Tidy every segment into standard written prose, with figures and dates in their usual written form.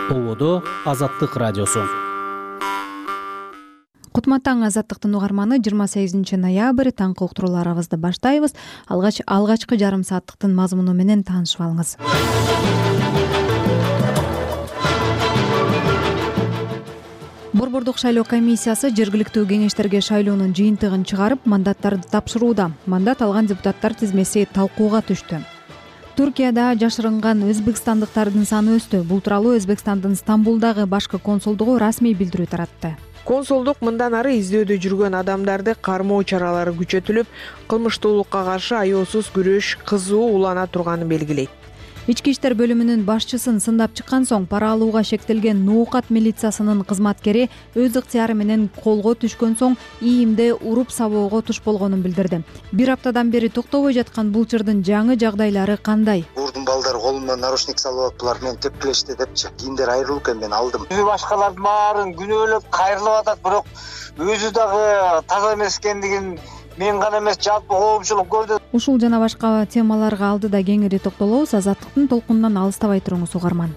Болоодо Азаттык радиосу. Кутматтан Азаттыктын угарманы 28 ноябрь таңкы уктурууларыбызды баштайбыз. Алгачкы жарым сааттыктын мазмуну менен таанышып алыңыз. Борбордук шайлоо комиссиясы жергиликтүү кеңештерге шайлоонун жыйынтыгын чыгарып, мандаттарды тапшырууда. Мандат алган депутаттар тизмеси талкууга түштү. Туркияда жашырынган өзбекстандыктардын саны өстү. Бул тууралуу Өзбекстандын Стамбулдагы башкы консулдугу расмий билдирүү таратты. Консулдук мындан ары издөөдө жүргөн адамдарды кармоо чаралары күчөтүлүп, кылмыштуулукка каршы аеосуз күрөш кызуу улана турганын белгилейт. Ички иштер бөлүмүнүн башчысын сындап чыккан соң пара алууга шектелген Нуукат милициясынын кызматкери өз ыктыяры менен колго түшкөн соң ИИМде уруп сабоого туш болгонун билдирди. Бир аптадан бери токтобой жаткан бул чырдын жаңы жагдайлары кандай? Бурдун балдары колумда наручник салып алыптылар, мен тепкилешти депчи. Кийимдер айрылып экен, мен алдым. Башкалардын баарын күнөөлөп кайрылып атат, бирок өзү дагы таза эмес экендигин мен гана эмес, жалпы коомчулук көрдү. Ушул жана башка темаларга алдыда кеңири токтолобуз. Азаттыктын толкунунан алыстабай туруңуз угарман.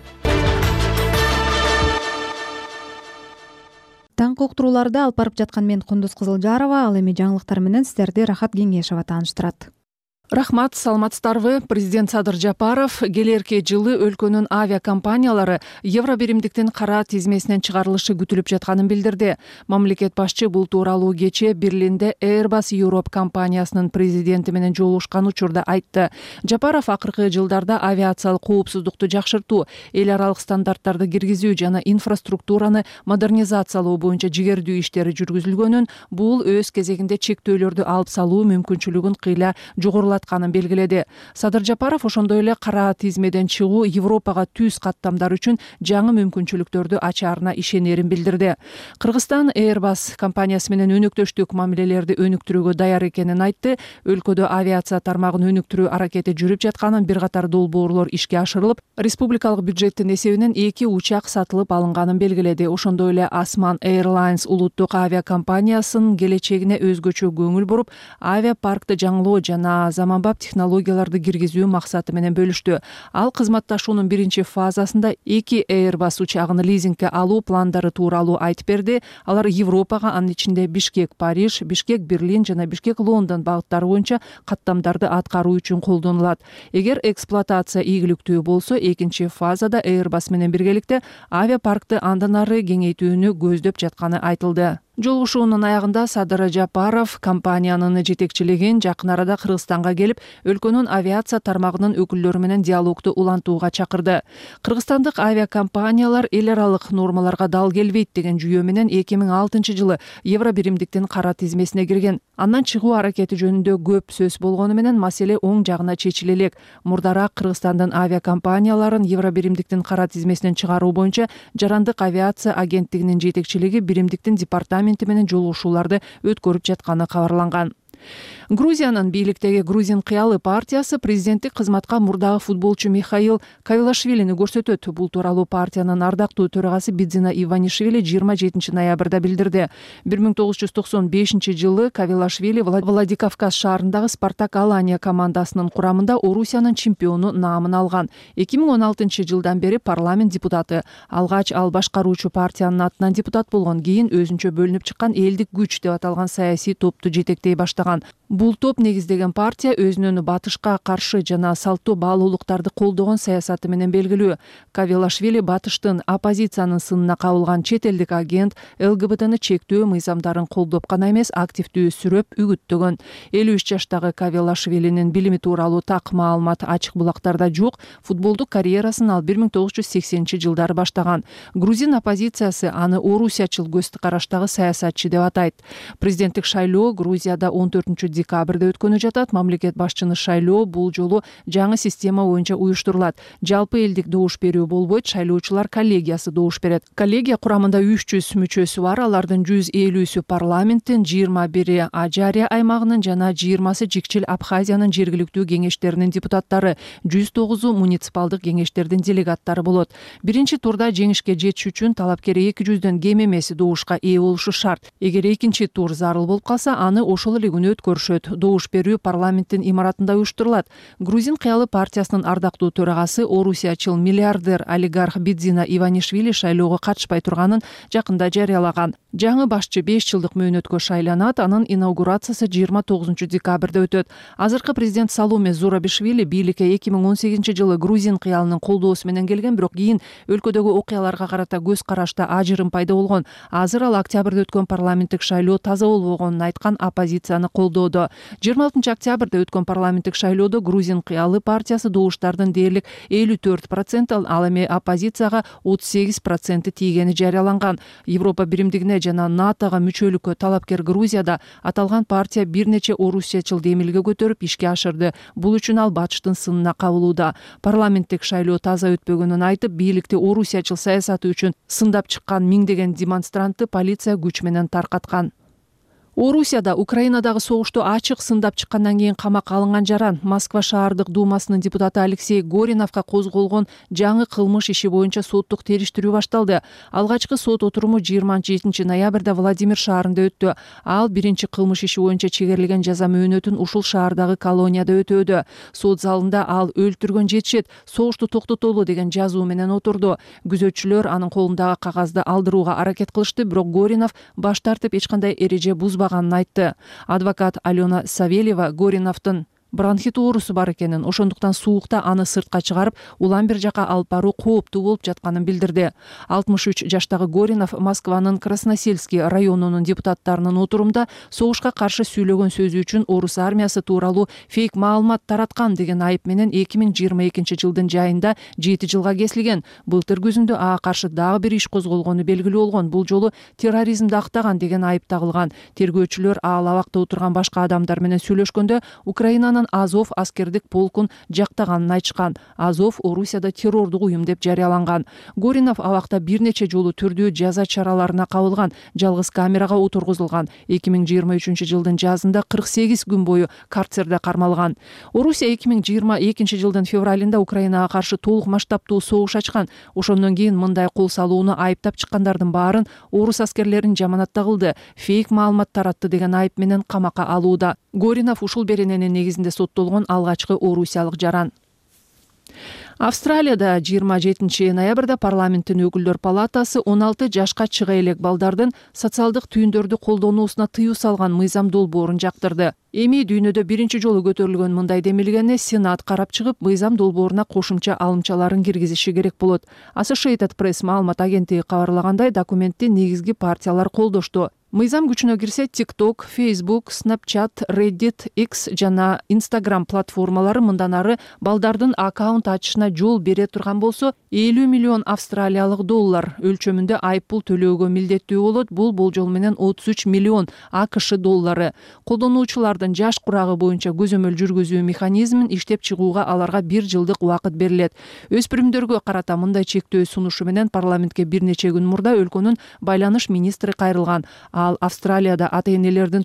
Таңкы уктурууларды алып барып жаткан мен Кундуз Кызылжарова, ал эми жаңылыктар менен сиздерди Рахат Кеңешова тааныштырат. Рахмат, саламатсыздарбы? Президент Садыр Жапаров келерки жылы өлкөнүн авиакомпаниялары евро биримдиктин кара тизмесинен чыгарылышы күтүлүп жатканын билдирди. Мамлекет башчы бул тууралуу кечээ Берлинде Airbus Europe компаниясынын президенти менен жолугушкан учурда айтты. Жапаров акыркы жылдарда авиациялык коопсуздукту жакшыртуу, эл аралык стандарттарды киргизүү жана инфраструктураны модернизациялоо боюнча жигердүү иштери жүргүзүлгөнүн, бул өз кезегинде чектөөлөрдү алып салуу мүмкүнчүлүгүн кыйла жогорулатканын белгиледи. Садыр Жапаров ошондой эле кара тизмеден чыгуу Европага түз каттамдар үчүн жаңы мүмкүнчүлүктөрдү ачаарына ишенерин билдирди. Кыргызстан Airbus компаниясы менен өнөктөштүк мамилелерди өнүктүрүүгө даяр экенин айтты. Өлкөдө авиация тармагын өнүктүрүү аракети жүрүп жатканын, бир катар долбоорлор ишке ашырылып, республикалык бюджеттин эсебинен 2 учак сатылып алынганын белгиледи. Ошондой эле Осман Airlines улуттук авиакомпаниясынын келечегине өзгөчө көңүл буруп, авиапаркты жаңылоо жана заманбап технологияларды киргизүү максаты менен бөлүштү. Ал кызматташуунун биринчи фазасында 2 Airbus учагын лизингге алуу пландары тууралуу айтып берди. Алар Европага, анын ичинде Бишкек Париж, Бишкек Берлин жана Бишкек Лондон багыттары боюнча каттамдарды аткаруу үчүн колдонулат. Эгер эксплуатация ийгиликтүү болсо, экинчи фазада Airbus менен биргеликте авиапаркты андан ары кеңейтүүнү көздөп жатканы айтылды. Жолугушуунун аягында Садыр Жапаров компаниянын жетекчилигин жакын арада Кыргызстанга келип, өлкөнүн авиация тармагынын өкүлдөрү менен диалогду улантууга чакырды. Кыргызстандык авиакомпаниялар эл аралык нормаларга дал келбейт деген жүйө менен 2006 жылы евро биримдиктин кара тизмесине кирген. Андан чыгуу аракети жөнүндө көп сөз болгону менен маселе оң жагына чечиле элек. Мурдараак Кыргызстандын авиакомпанияларын евро биримдиктин кара тизмесинен чыгаруу боюнча Жарандык авиация агенттигинин жетекчилиги биримдиктин департаменти менен жолугушууларды өткөрүп жатканы кабарланган. Грузиянын бийликтеги Грузин кыялы партиясы президенттик кызматка мурдагы футболчу Михаил Кавилашвилини көрсөтөт. Бул тууралуу партиянын ардактуу төрагасы Бидзина Иванишвили 27 ноябрда билдирди. 1995 жылы Кавилашвили Владикавказ шаарындагы Спартак Алания командасынын курамында Орусиянын чемпиону наамын алган. 2016 жылдан бери парламент депутаты. Алгач ал башкаруучу партиянын атынан депутат болгон, кийин өзүнчө бөлүнүп чыккан элдик күч деп аталган саясий топту жетектей баштаган. Бул топ негиздеген партия өзүнүн батышка каршы жана салттуу баалуулуктарды колдогон саясаты менен белгилүү. Кавилашвили батыштын оппозициянын сынына кабылган чет элдик агент, ЛГБТны чектөө мыйзамдарын колдоп гана эмес, активдүү сүрөп үгүттөгөн. 53 жаштагы Кавилашвилинин билими тууралуу так маалымат ачык булактарда жок. Футболдук карьерасын ал 1980 жылдары баштаган. Грузин оппозициясы аны орусиячыл көз караштагы саясатчы деп атайт. Президенттик шайлоо Грузияда 14 декабрда өткөнү жатат. Мамлекет башчыны шайлоо бул жолу жаңы система боюнча уюштурулат. Жалпы элдик добуш берүү болбойт, шайлоочулар коллегиясы добуш берет. Коллегия курамында 300 мүчөсү бар. Алардын 150-сү парламенттин, 21-и Ажария аймагынын жана 20-сы Жикчил Абхазиянын жергиликтүү кеңештеринин депутаттары, 109-у муниципалдык кеңештердин делегаттары болот. Биринчи турда жеңишке жетиш үчүн талапкер 200дөн кем эмес добушка ээ болушу шарт. Эгер экинчи тур зарыл болуп калса, аны ошол эле күнү өткөрүшөт. өтүлөт. Добуш берүү парламенттин имаратында уюштурулат. Грузин кыялы партиясынын ардактуу төрагасы орусиячыл миллиардер олигарх Бидзина Иванишвили шайлоого катышпай турганын жакында жарыялаган. Жаңы башчы 5 жылдык мөөнөткө шайланат, анын инаугурациясы 29 декабрда өтөт. Азыркы президент Саломе Зурабишвили бийликке 2018 жылы грузин кыялынын колдоосу менен келген, бирок кийин өлкөдөгү окуяларга карата көз карашта ажырым пайда болгон. Азыр ал октябрда өткөн парламенттик шайлоо таза болбогонун айткан, оппозицияны колдоодо. 26 октябрда өткөн парламенттик шайлоодо грузин кыялы партиясы добуштардын дээрлик 54%, ал эми оппозицияга 38% тийгени жарыяланган. Европа биримдигине жана НАТОга мүчөлүккө талапкер Грузияда аталган партия бир нече орусиячыл демилге көтөрүп ишке ашырды. Бул үчүн ал батыштын сынына кабылууда. Парламенттик шайлоо таза өтпөгөнүн айтып, бийликти орусиячыл саясаты үчүн сындап чыккан миңдеген демонстрантты полиция күч менен таркаткан. Орусияда Украинадагы согушту ачык сындап чыккандан кийин камакка алынган жаран Москва шаардык думасынын депутаты Алексей Гориновго козголгон жаңы кылмыш иши боюнча соттук териштирүү башталды. Алгачкы сот отуруму 27 ноябрда Владимир шаарында өттү. Ал биринчи кылмыш иши боюнча чегерилген жаза мөөнөтүн ушул шаардагы колонияда өтөөдө. Сот залында ал өлтүргөн жетишет, согушту токтотолу деген жазуу менен отурду. Күзөтчүлөр анын колундагы кагазды алдырууга аракет кылышты, бирок Горинов баш тартып эч кандай эреже бузбаган айтты. Адвокат Алена Савельева Гориновдун бронхит оорусу бар экенин, ошондуктан суукта аны сыртка чыгарып, улам бир жака алып баруу кооптуу болуп жатканын билдирди. 63 жаштагы Горинов Москванын Красносельский районунун депутаттарынын отурумда согушка каршы сүйлөгөн сөзү үчүн орус армиясы тууралуу фейк маалымат тараткан деген айып менен 2022 жылдын жайында 7 жылга кесилген. Былтыр күзүндө ага каршы дагы бир иш козголгону белгилүү болгон. Бул жолу терроризмди актаган деген айып тагылган. Тергөөчүлөр ал абакта отурган башка адамдар менен сүйлөшкөндө Украинанын Азов аскердик полкун жактаганын айтышкан. Азов Орусияда террордук уюм деп жарыяланган. Горинов абакта бир нече жолу түрдүү жаза чараларына кабылган, жалгыз камерага отургузулган. 2023 жылдын жазында 48 күн бою карцерде кармалган. Орусия 2022 жылдын февралында Украинага каршы толук масштабтуу согуш ачкан. Ошондон кийин мындай кол салууну айыптап чыккандардын баарын орус аскерлерин жаманатта кылды, фейк маалымат таратты деген айып менен камакка алууда. Горинов ушул берененин негизинде соттолгон алгачкы орусиялык жаран. Австралияда 27 ноябрда парламенттин өкүлдөр палатасы 16 жашка чыга элек балдардын социалдык түйүндөрдү колдонуусуна тыюу салган мыйзам долбоорун жактырды. Эми дүйнөдө биринчи жолу көтөрүлгөн мындай демилгени Сенат карап чыгып, мыйзам долбооруна кошумча алымчаларын киргизиши керек болот. Associated Press маалымат агенттиги кабарлагандай, документти негизги партиялар колдошту. Мыйзам күчүнө кирсе, TikTok, Facebook, Snapchat, Reddit, X жана Instagram платформалары мындан ары балдардын аккаунт ачышына жол бере турган болсо, 50 миллион австралиялык доллар өлчөмүндө айыппул төлөөгө милдеттүү болот. Бул болжол менен 33 миллион АКШ доллары. Колдонуучулардын жаш курагы боюнча көзөмөл жүргүзүү механизмин иштеп чыгууга аларга 1 жылдык убакыт берилет. Өспүрүмдөргө карата мындай чектөө сунушу менен парламентке бир нече күн мурда өлкөнүн байланыш министри кайрылган. Ал Австралияда ата-энелердин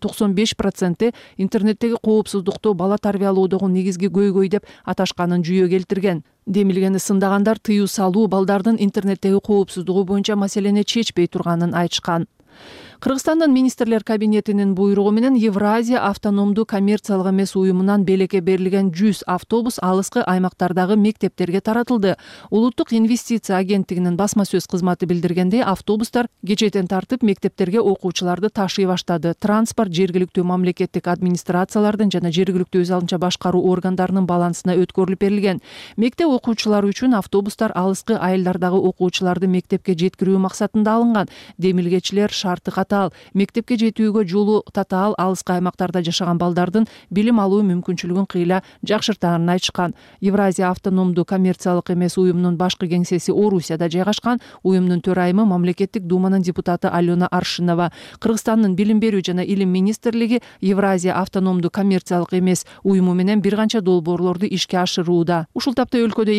95% интернеттеги коопсуздукту бала тарбиялоодогу негизги көйгөй деп аташканын жүйө келтирген. Демилгени сындагандар тыюу салуу балдардын интернеттеги коопсуздугу боюнча маселени чечпей турганын айтышкан. Кыргызстандын министрлер кабинетинин буйругу менен Евразия автономдуу коммерциялык эмес уюмунан белекке берилген 100 автобус алыскы аймактардагы мектептерге таратылды. Улуттук инвестиция агенттигинин басма сөз кызматы билдиргендей, автобустар кечээден тартып мектептерге окуучуларды ташый баштады. Транспорт жергиликтүү мамлекеттик администрациялардын жана жергиликтүү өз алынча башкаруу органдарынын балансына өткөрүлүп берилген. Мектеп окуучулары үчүн автобустар алыскы айылдардагы окуучуларды мектепке жеткирүү максатында алынган. Демилгечилер шарты катаал, мектепке жетүүгө жолу татаал, алыскы аймактарда жашаган балдардын билим алуу мүмкүнчүлүгүн кыйла жакшыртаарын айтышкан. Евразия автономдуу коммерциялык эмес уюмунун башкы кеңсеси Орусияда жайгашкан. Уюмдун төрайымы мамлекеттик думанын депутаты Алена Аршинова. Кыргызстандын билим берүү жана илим министрлиги Евразия автономдуу коммерциялык эмес уюму менен бир канча долбоорлорду ишке ашырууда. Ушул тапта өлкөдө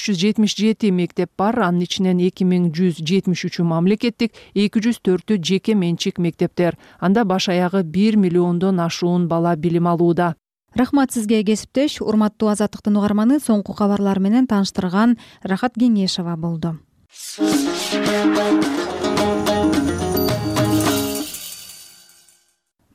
2377 мектеп бар, анын ичинен 2173 мамлекеттик, 204 жеке менчик мектептер. Анда баш аягы 1 миллиондон ашуун бала билим алууда. Рахмат сизге, кесиптеш. Урматтуу Азаттыктын угарманы, соңку кабарлар менен тааныштырган Рахат Кеңешова болду.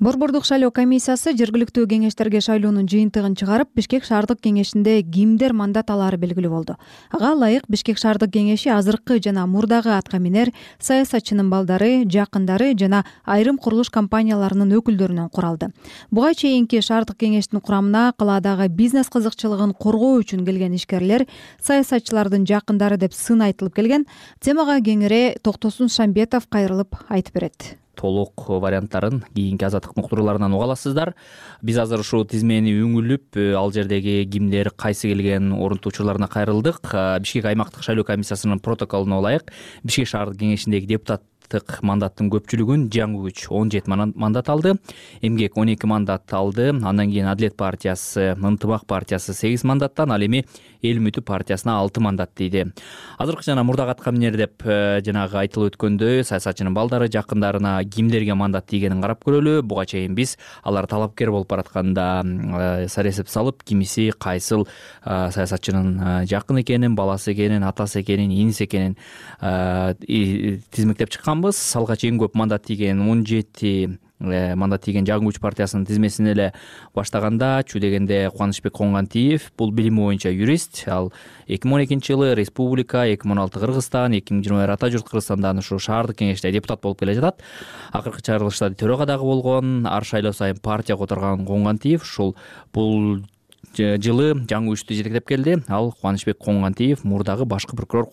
Борбордук шайлоо комиссиясы жергиликтүү кеңештерге шайлоонун жыйынтыгын чыгарып, Бишкек шаардык кеңешинде кимдер мандат алаары белгилүү болду. Ага ылайык Бишкек шаардык кеңеши азыркы жана мурдагы атка минер саясатчынын балдары, жакындары жана айрым курулуш компанияларынын өкүлдөрүнөн куралды. Буга чейинки шаардык кеңештин курамына калаадагы бизнес кызыкчылыгын коргоо үчүн келген ишкерлер саясатчылардын жакындары деп сын айтылып келген. Темага кеңири Токтосун Шамбетов кайрылып айтып берет. Толук варианттарын кийинки азаттыктын уктурууларынан уга аласыздар. Биз азыр ушул тизмени өңүлүп, ал жердеги кимдер кайсы келген орунтуучуларына кайрылдык. Бишкек аймактык шайлоо комиссиясынын протоколуна ылайык Бишкек шаардык кеңешиндеги депутаттык мандаттын көпчүлүгүн жаңы күч 17 мандат алды, эмгек 12 мандат алды, андан кийин Адилет партиясы, Ынтымак партиясы 8 мандаттан, ал эми Эл үмүтү партиясына 6 мандат тийди. Азыркы жана мурдагы атка минер деп жанагы айтылып өткөндөй, саясатчынын балдары, жакындарына кимдерге мандат тийгенин карап көрөлү. Буга чейин биз алар талапкер болуп баратканда саресеп салып, кимиси кайсыл саясатчынын жакын экенин, баласы экенин, атасы экенин, иниси экенин тизмектеп чыкканбыз. Алга чейин көп мандат тийген 17 мандат тийген Жаңы күч партиясынын тизмесин эле баштаганда чү дегенде Кубанычбек Коңгантиев, бул билими боюнча юрист. Ал 2012-жылы республика, 2016 Кыргызстан, 2020 Ата журт Кыргызстандан ушу шаардык кеңеште депутат болуп келе жатат. Акыркы чыгарылышта төрага дагы болгон. Ар шайлоо сайын партия которгон Коңгантиев ушул бул жылы Жаңы күчтү жетектеп келди. Ал Кубанычбек Коңгантиев мурдагы башкы прокурор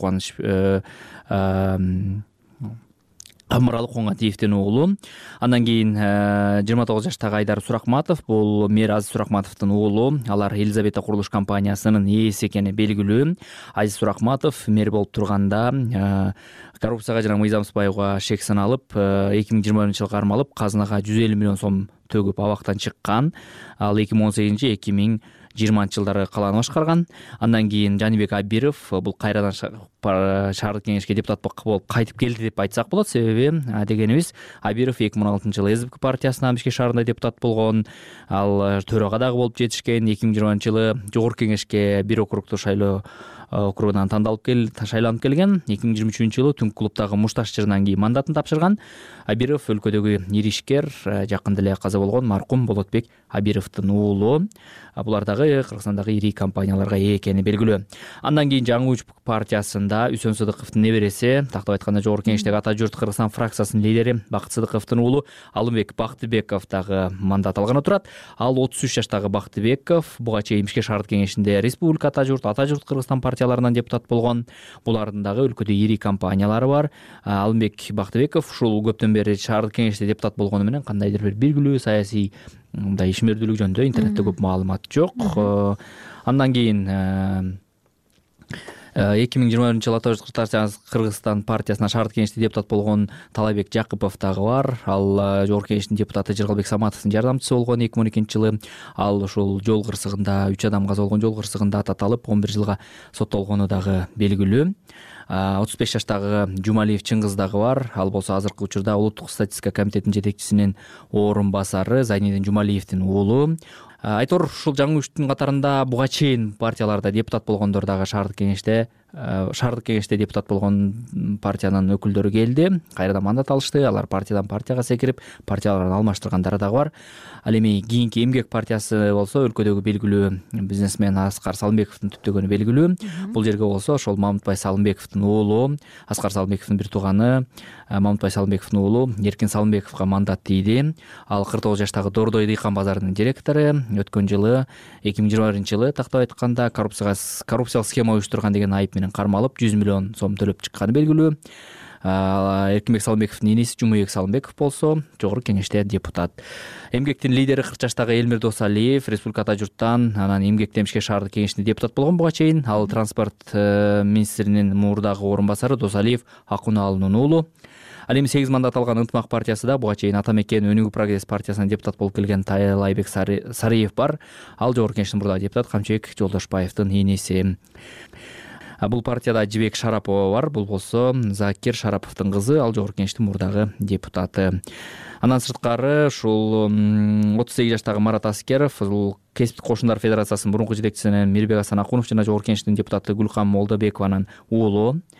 Амыралы Коңгантиевдин уулу. Андан кийин 29 жаштагы Айдар Суракматов, бул мэр Азиз Суракматовдун уулу. Алар Елизавета курулуш компаниясынын ээси экени белгилүү. Азиз Суракматов мэр болуп турганда коррупцияга жана мыйзам сыбайга шек саналып, 2020-жылы кармалып, казынага 150 миллион сом төгүп абактан чыккан. Ал 2018-2020 жылдары калааны башкарган. Андан кийин Жанибек Абиров, бул кайрадан шаардык кеңешке депутат болуп кайтып келди деп айтсак болот. Себеби дегенибиз, Абиров 2016-жылы СДП партиясынан Бишкек шаарында депутат болгон. Ал төрага дагы болуп жетишкен. 2020-жылы жогорку кеңешке бир округтук шайлоо округунан шайланып келген. 2023-жылы Түнк клубдагы Мушташ жырынан кийин мандатын тапшырган. Абиров өлкөдөгү ири ишкер, жакында эле каза болгон маркум Болотбек Абировдун уулу. Булар дагы Кыргызстандагы ири компанияларга ээ экени белгилүү. Андан кийин Жаңы күч партиясында Үсөн Сыдыковдун небереси, тактап айтканда жогорку кеңештеги Ата журт Кыргызстан фракциясынын лидери Бакыт Сыдыковдун уулу Алымбек Бактыбеков дагы мандат алган отурат. Ал 33 жаштагы Бактыбеков буга чейин Бишкек шаардык кеңешинде Республика Ата журт Кыргызстан партияларынан депутат болгон. Булардын дагы өлкөдө ири компаниялары бар. Алымбек Бактыбеков ушул көптөн бери шаардык кеңеште депутат болгону менен кандайдыр бир белгилүү саясий мындай ишмердүүлүк жөнүндө интернетте көп маалымат жок. Андан кийин 2020-жылы Ата журт Кыргызстан партиясына шаардык кеңеште депутат болгон Талайбек Жакыпов дагы бар. Ал жогорку кеңештин депутаты Жыргалбек Саматовдун жардамчысы болгон 2012-жылы. Ал ушул жол кырсыгында 3 адам каза болгон жол кырсыгында таталып 11 жылга соттолгону дагы белгилүү. 35 жаштагы Жумалиев Чыңгыз дагы бар. Ал болсо азыркы учурда Улуттук статистика комитетинин жетекчисинин орун басары Зайнидин Жумалиевдин уулу. Айтор ушул Жаңы күчтүн катарында буга чейин партияларда депутат болгондор дагы шаардык кеңеште депутат болгон партиянын өкүлдөрү келди. Кайрадан мандат алышты. Алар партиядан партияга секирип, партияларын алмаштыргандары дагы бар. Ал эми кийинки Эмгек партиясы болсо өлкөдөгү белгилүү бизнесмен Аскар Салымбековдун түптөгөнү белгилүү. Бул жерге болсо ошол Мамытбай Салымбековдун уулу, Аскар Салымбековдун бир тууганы Мамытбай Салымбековдун уулу Эркин Салымбековго мандат тийди. Ал 49 жаштагы Дордой дыйкан базарынын директору. Өткөн жылы 2020-жылы тактап айтканда коррупциялык схема уюштурган деген айып менен кармалып 100 миллион сом төлөп чыкканы белгилүү. Эркинбек Салымбековдун иниси Жумабек Салымбеков болсо жогорку кеңеште депутат. Эмгектин лидери 40 жаштагы Элмир Досалиев Республика Ата журттан, анан Эмгектен Бишкек шаардык кеңешинде депутат болгон буга чейин. Ал транспорт министринин мурдагы орун басары Досалиев Акуналынын уулу. Ал эми 8 мандат алган Ынтымак партиясы да буга чейин Ата мекен Өнүгүү прогресс партиясынан депутат болуп келген Талайбек Сариев бар. Ал жогорку кеңештин мурдагы депутат Камчыбек Жолдошбаевдин иниси. Бул партияда Жибек Шарапова бар. Бул болсо Закир Шараповдун кызы. Ал жогорку кеңештин мурдагы депутаты. Андан сырткары ушул 38 жаштагы Марат Аскеров, бул Кесиптик кошундар федерациясынын мурунку жетекчиси Мирбек Асан Акунов жана жогорку кеңештин депутаты Гүлкам Молдобекованын уулу.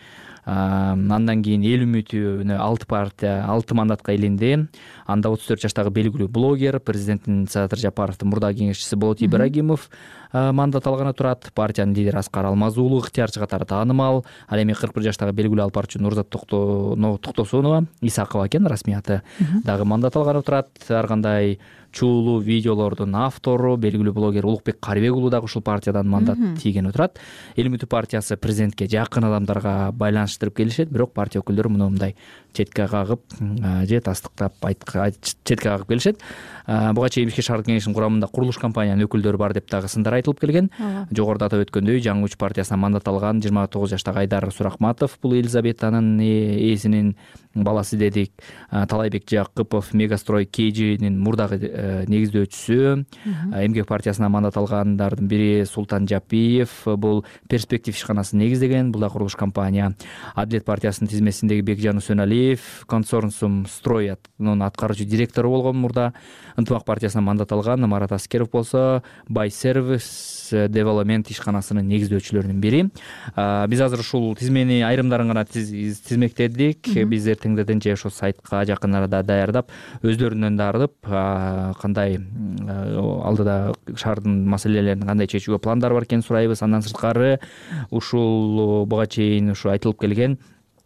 Андан кийин эл үмүтү 6 партия 6 мандатка илинди. Анда 34 жаштагы белгилүү блогер, президенттин Садыр Жапаровдун мурдагы кеңешчиси Болот Ибрагимов мандат алганы турат. Партиянын лидери Аскар Алмазуулу ыктыярчы катары таанымал. Ал эми 41 жаштагы белгилүү алпарчы Нурзат Токтосунова Исакова экен расмий аты дагы мандат алганы турат. Ар кандай чуулуу видеолордун автору белгилүү блогер Улукбек Карыбек уулу дагы ушул партиядан мандат тийгени турат. Эл үмүтү партиясы президентке жакын адамдарга байланыштырып келишет, бирок партия өкүлдөрү муну мындай четке кагып же тастыктап четке кагып келишет. Буга чейин Бишкек шаардык кеңешинин курамында курулуш компаниянын өкүлдөрү бар деп дагы сындар айтылып келген. Жогоруда атап өткөндөй, Жаңы Уч партиясынан мандат алган 29 жаштагы Айдар Сурахматов бул Елизаветанын ээсинин баласы дедик. Талайбек Жакыпов Мегастрой KG'нин мурдагы негиздөөчүсү. Эмгек партиясынан мандат алгандардын бири Султан Жапиев, бул Перспектив ишканасын негиздеген, бул да курулуш компания. Адилет партиясынын тизмесиндеги Бекжан Усеналиев Консорциум Строятнын аткаруучу директору болгон мурда. Ынтымак партиясынан мандат алган Марат Аскеров болсо Бай Сервис Девелопмент ишканасынын негиздөөчүлөрүнүн бири. Биз азыр ушул тизмени айрымдарын гана тизмектедик. Биз эртеңдерден же ошол сайтка жакын арада даярдап, өздөрүнөн да арып, кандай алдыда шаардын маселелерин кандай чечүүгө пландар бар экенин сурайбыз. Андан сырткары ушул буга чейин ушу айтылып келген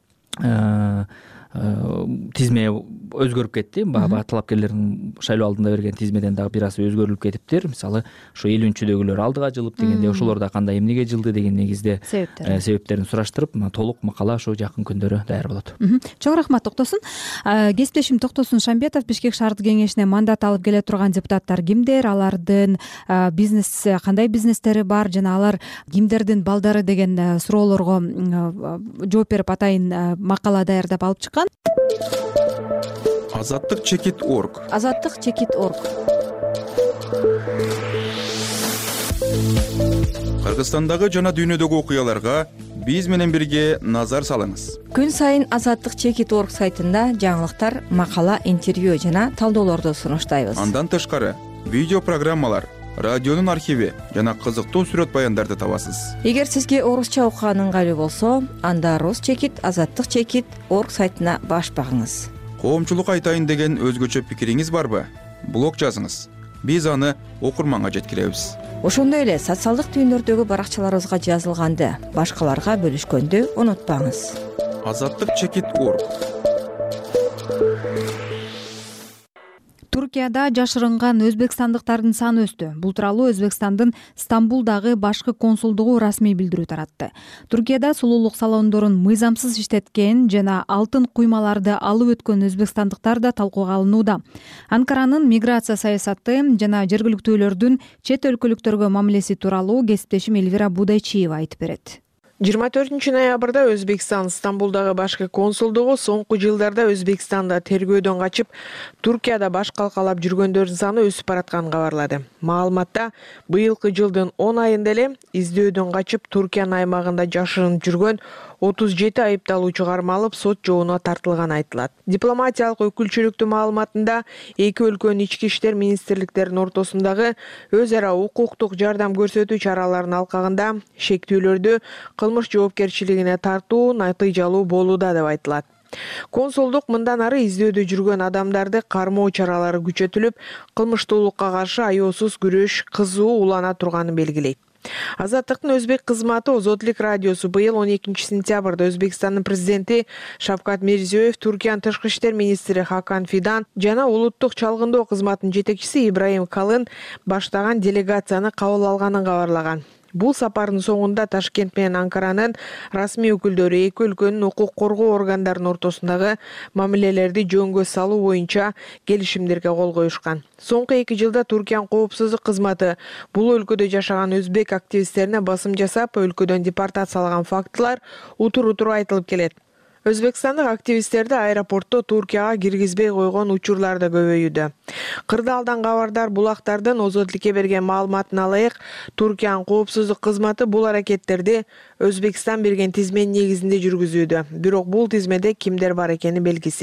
тизме өзгөрүп кетти. Баягы талапкерлердин шайлоо алдында берген тизмеден дагы бир аз өзгөрүлүп кетиптир. Мисалы, ушу 50-дөгүлөр алдыга жылып дегенде, ошолор да кандай эмнеге жылды деген негизде себептерин сураштырып, толук макала ошо жакын күндөрү даяр болот. Чоң рахмат Токтосун. Кесиптешим Токтосун Шамбетов Бишкек шаардык кеңешине мандат алып келе турган депутаттар кимдер, алардын бизнес кандай бизнестери бар жана алар кимдердин балдары деген суроолорго жооп берип атайын макала даярдап алып чыккан. Азаттык Чекит.орг. Азаттык Чекит.орг. Кыргызстандагы жана дүйнөдөгү окуяларга биз менен бирге назар салыңыз. Күн сайын Азаттык Чекит.орг сайтында жаңылыктар, макала, интервью жана талдоолорду сунуштайбыз. Андан тышкары видео программалар, радионун архиви жана кызыктуу сүрөт баяндарды табасыз. Эгер сизге орусча окуган ыңгайлуу болсо, анда Рус Чекит, Азаттык Чекит.орг сайтына баш багыңыз. Коомчулук айтайын деген өзгөчө пикириңиз барбы? Блог жазыңыз. Биз аны окурманга жеткиребиз. Ошондой эле социалдык түйүндөрдөгү баракчаларыбызга жазылганды башкаларга бөлүшкөндү унутпаңыз. Азаттык Чекит.орг. Туркияда жашырынган өзбекстандыктардын саны өстү. Бул тууралуу Өзбекстандын Стамбулдагы башкы консулдугу расмий билдирүү таратты. Туркияда сулуулук салондорун мыйзамсыз иштеткен жана алтын куймаларды алып өткөн өзбекстандыктар да талкууга алынууда. Анкаранын миграция саясаты жана жергиликтүүлөрдүн чет өлкөлүктөргө мамилеси тууралуу кесиптешим Эльвира Будайчиева айтып берет. 24 ноябрда Өзбекстан Стамбулдагы башкы консулдугу соңку жылдарда Өзбекстанда тергөөдөн качып, Туркияда баш калкалап жүргөндөрдүн саны өсүп баратканын кабарлады. Маалыматта быйылкы жылдын 10 айында эле издөөдөн качып Туркиянын аймагында жашырынып жүргөн 37 айыпталуучу кармалып, сот жообуна тартылганы айтылат. Дипломатиялык өкүлчүлүктүн маалыматында эки өлкөнүн ички иштер министрликтеринин ортосундагы өз ара укуктук жардам көрсөтүү чараларынын алкагында шектүүлөрдү кылмыш жоопкерчилигине тартуу натыйжалуу болууда деп айтылат. Консулдук мындан ары издөөдө жүргөн адамдарды кармоо чаралары күчөтүлүп, кылмыштуулукка каршы аеосуз күрөш кызуу улана турганын белгилейт. Азаттыктын өзбек кызматы Озотлук радиосу быйыл 12 сентябрда Өзбекстандын президенти Шавкат Мирзиёев, Туркиянын тышкы иштер министри Хакан Фидан жана улуттук чалгындоо кызматынын жетекчиси Ибраим Калын баштаган делегацияны кабыл алганын кабарлаган. Бул сапардын соңунда Ташкент менен Анкаранын расмий өкүлдөрү эки өлкөнүн укук коргоо органдарынын ортосундагы мамилелерди жөнгө салуу боюнча келишимдерге кол коюшкан. Соңку 2 жылда Туркиянын коопсуздук кызматы бул өлкөдө жашаган өзбек активисттерине басым жасап, өлкөдөн депортациялаган фактылар утур-утур айтылып келет. Өзбекстандык активисттерди аэропортто Туркияга киргизбей койгон учурлар да көбөйүүдө. Кырдаалдан кабардар булактардын Озотлукке берген маалыматына ылайык, Туркиянын коопсуздук кызматы бул аракеттерди Өзбекстан берген тизменин негизинде жүргүзүүдө. Бирок бул тизмеде кимдер бар экени белгисиз.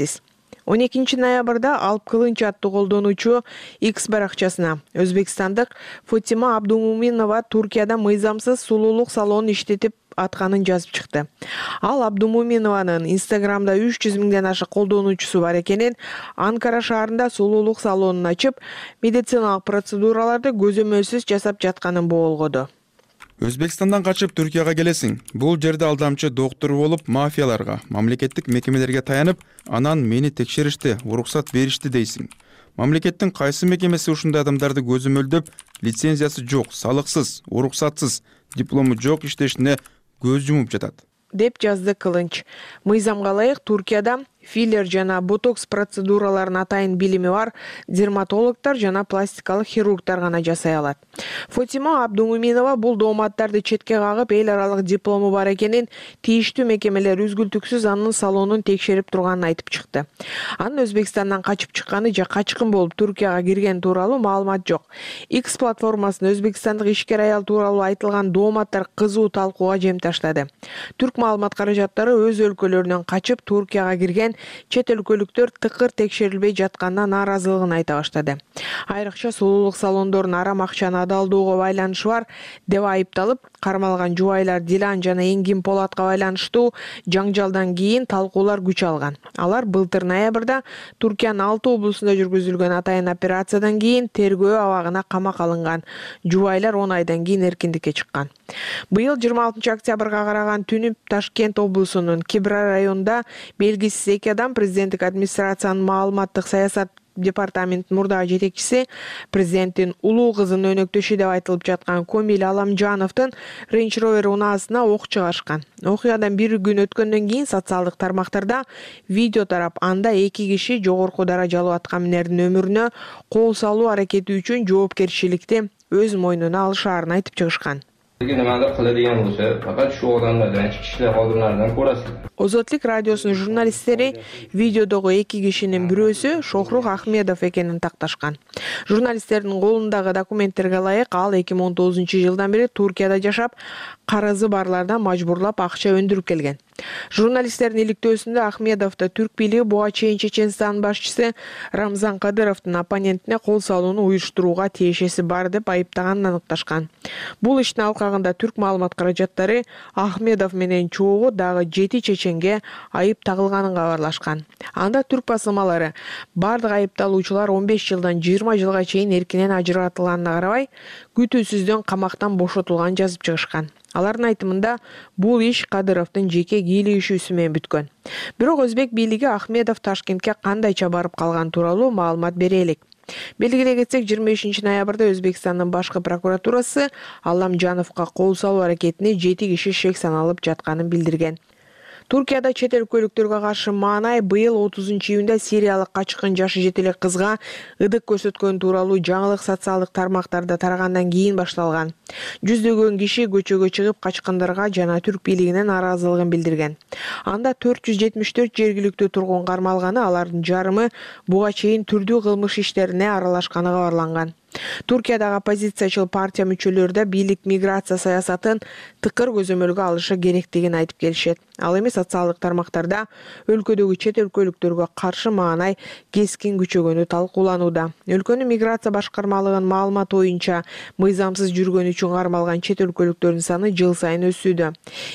12 ноябрда Алп Кылынч аттуу колдонуучу X баракчасына өзбекстандык Фотима Абдумуминова Туркияда мыйзамсыз сулуулук салонун иштетип атканын жазып чыкты. Ал Абдумуминованын Инстаграмда 300 миңден ашык колдонуучусу бар экенин, Анкара шаарында сулуулук салонун ачып, медициналык процедураларды көзөмөлсүз жасап жатканын боолгоду. Өзбекстандан качып Түркияга келесиң. Бул жерде алдамчы доктор болуп, мафияларга, мамлекеттик мекемелерге таянып, анан мени текшеришти, уруксат беришти дейсиң. Мамлекеттин кайсы мекемеси ушундай адамдарды көзөмөлдөп, лицензиясы жок, салыксыз, уруксатсыз, диплому жок иштешине көз жумуп жатат, деп жазды Кылынч. Мыйзамга ылайык Туркияда филлер жана ботокс процедураларын атайын билими бар дерматологдор жана пластикалык хирургдар гана жасай алат. Фотима Абдумуминова бул дооматтарды четке кагып, эл аралык диплому бар экенин, тийиштүү мекемелер үзгүлтүксүз анын салонун текшерип турганын айтып чыкты. Анын Өзбекстандан качып чыкканы же качкын болуп Туркияга кирген тууралуу маалымат жок. X платформасында өзбекстандык ишкер аял тууралуу айтылган дооматтар кызуу талкууга жем таштады. Түрк маалымат каражаттары өз өлкөлөрүнөн качып Туркияга кирген чет өлкөлүктөр тыкыр текшерилбей жатканына нааразылыгын айта баштады. Айрыкча сулуулук салондорунун арам акчаны адалдоого байланышы бар деп айыпталып, кармалган жубайлар Дилан жана Энгин Полатка байланыштуу жаңжалдан кийин талкуулар күч алган. Алар былтыр ноябрда Туркиянын 6 облусунда жүргүзүлгөн атайын операциядан кийин тергөө абагына камакка алынган. Жубайлар 10 айдан кийин эркиндикке чыккан. Быйыл 26 октябрга караган түнү Ташкент облусунун Кибра районунда белгисиз эки адам президенттик администрациянын маалыматтык саясат департаментинин мурдагы жетекчиси, президенттин улуу кызынын өнөктөшү деп айтылып жаткан Комил Аламжановдун Range Rover унаасына ок чыгарышкан. Окуядан бир күн өткөндөн кийин социалдык тармактарда видео тарап, анда эки киши жогорку даражалуу аткаминердин өмүрүнө кол салуу аракети үчүн жоопкерчиликти өз мойнуна алышаарын айтып чыгышкан. Nimadir qiladigan bo'lsa, faqat shu odamlardan, ichki ishlar xodimlaridan ko'rasiz. Озотлук радиосунун журналисттери видеодогу эки кишинин бирөөсү Шохрух Ахмедов экенин такташкан. Журналисттердин колундагы документтерге ылайык, ал 2019-жылдан бери Туркияда жашап, карызы барлардан мажбурлап акча өндүрүп келген. Журналисттердин иликтөөсүндө Ахмедовду түрк бийлиги буга чейин Чеченстанын башчысы Рамзан Кадыровдун оппонентине кол салууну уюштурууга тиешеси бар деп айыптаганын аныкташкан. Бул иштин алкагында түрк маалымат каражаттары Ахмедов менен чогуу дагы 7 чеченге айып тагылганын кабарлашкан. Анда түрк басылмалары бардык айыпталуучулар 15 жылдан 20 жылга чейин эркинен ажыратылганына карабай, күтүүсүздөн камактан бошотулганын жазып чыгышкан. Алардын айтымында бул иш Кадыровдун жеке кийлигишүүсү менен бүткөн. Бирок өзбек бийлиги Ахмедов Ташкентке кандайча барып калган тууралуу маалымат бере элек. Белгилей кетсек, 25 ноябрда Өзбекстандын башкы прокуратурасы Аламжановго кол салуу аракетине 7 киши шек саналып жатканын билдирген. Туркияда чет өлкөлүктөргө каршы маанай быйыл 30-июнда сириялык качкын жашы жетелек кызга ыдык көрсөткөн тууралуу жаңылык социалдык тармактарда тарагандан кийин башталган. Жүздөгөн киши көчөгө чыгып качкындарга жана түрк бийлигине нааразылыгын билдирген. Анда 474 жергиликтүү тургун кармалганы, алардын жарымы буга чейин түрдүү кылмыш иштерине аралашканы кабарланган. Туркиядагы оппозициячыл партия мүчөлөрү да бийлик миграция саясатын тыкыр көзөмөлгө алышы керектигин айтып келишет. Ал эми социалдык тармактарда өлкөдөгү чет өлкөлүктөргө каршы маанай кескин күчөгөнү талкууланууда. Өлкөнүн миграция башкармалыгынын маалыматы боюнча, мыйзамсыз жүргөн үчүн кармалган чет өлкөлүктөрдүн саны жыл сайын өсүүдө.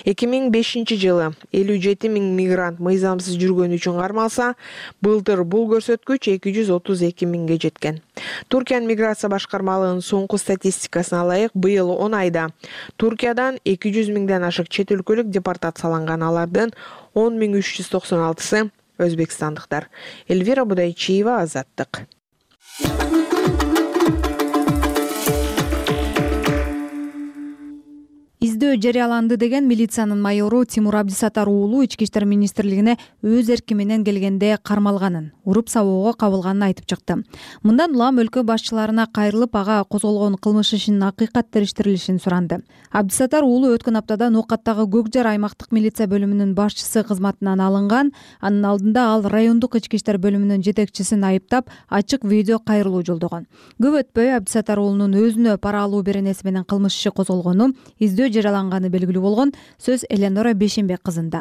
2005-жылы 57 000 мигрант мыйзамсыз жүргөн үчүн кармалса, былтыр бул көрсөткүч 232 000ге жеткен. Туркиянын миграция башкармалыгынын соңку статистикасына ылайык, быйыл 10 айда Туркиядан 200 000ден ашык чет өлкөлүк депортацияланган. Алардын 10 396-сы өзбекстандыктар. Эльвира Будайчиева, Азаттык. Издөө жарыяланды деген милициянын майору Тимур Абдисатар уулу ички иштер министрлигине өз эрки менен келгенде кармалганын, уруп сабоого кабылганын айтып чыкты. Мындан улам өлкө башчыларына кайрылып, ага козголгон кылмыш ишинин акыйкат териштирилишин суранды. Абдисатар уулу өткөн аптада Нокаттагы Көкжар аймактык милиция бөлүмүнүн башчысы кызматынан алынган. Анын алдында ал райондук ички иштер бөлүмүнүн жетекчисин айыптап, ачык видео кайрылуу жолдогон. Көп өтпөй Абдисатар уулунун өзүнө пара алуу беренеси менен кылмыш иши козголгону, издөө жараланганы белгилүү болгон. Сөз Эленора Бешенбек кызында.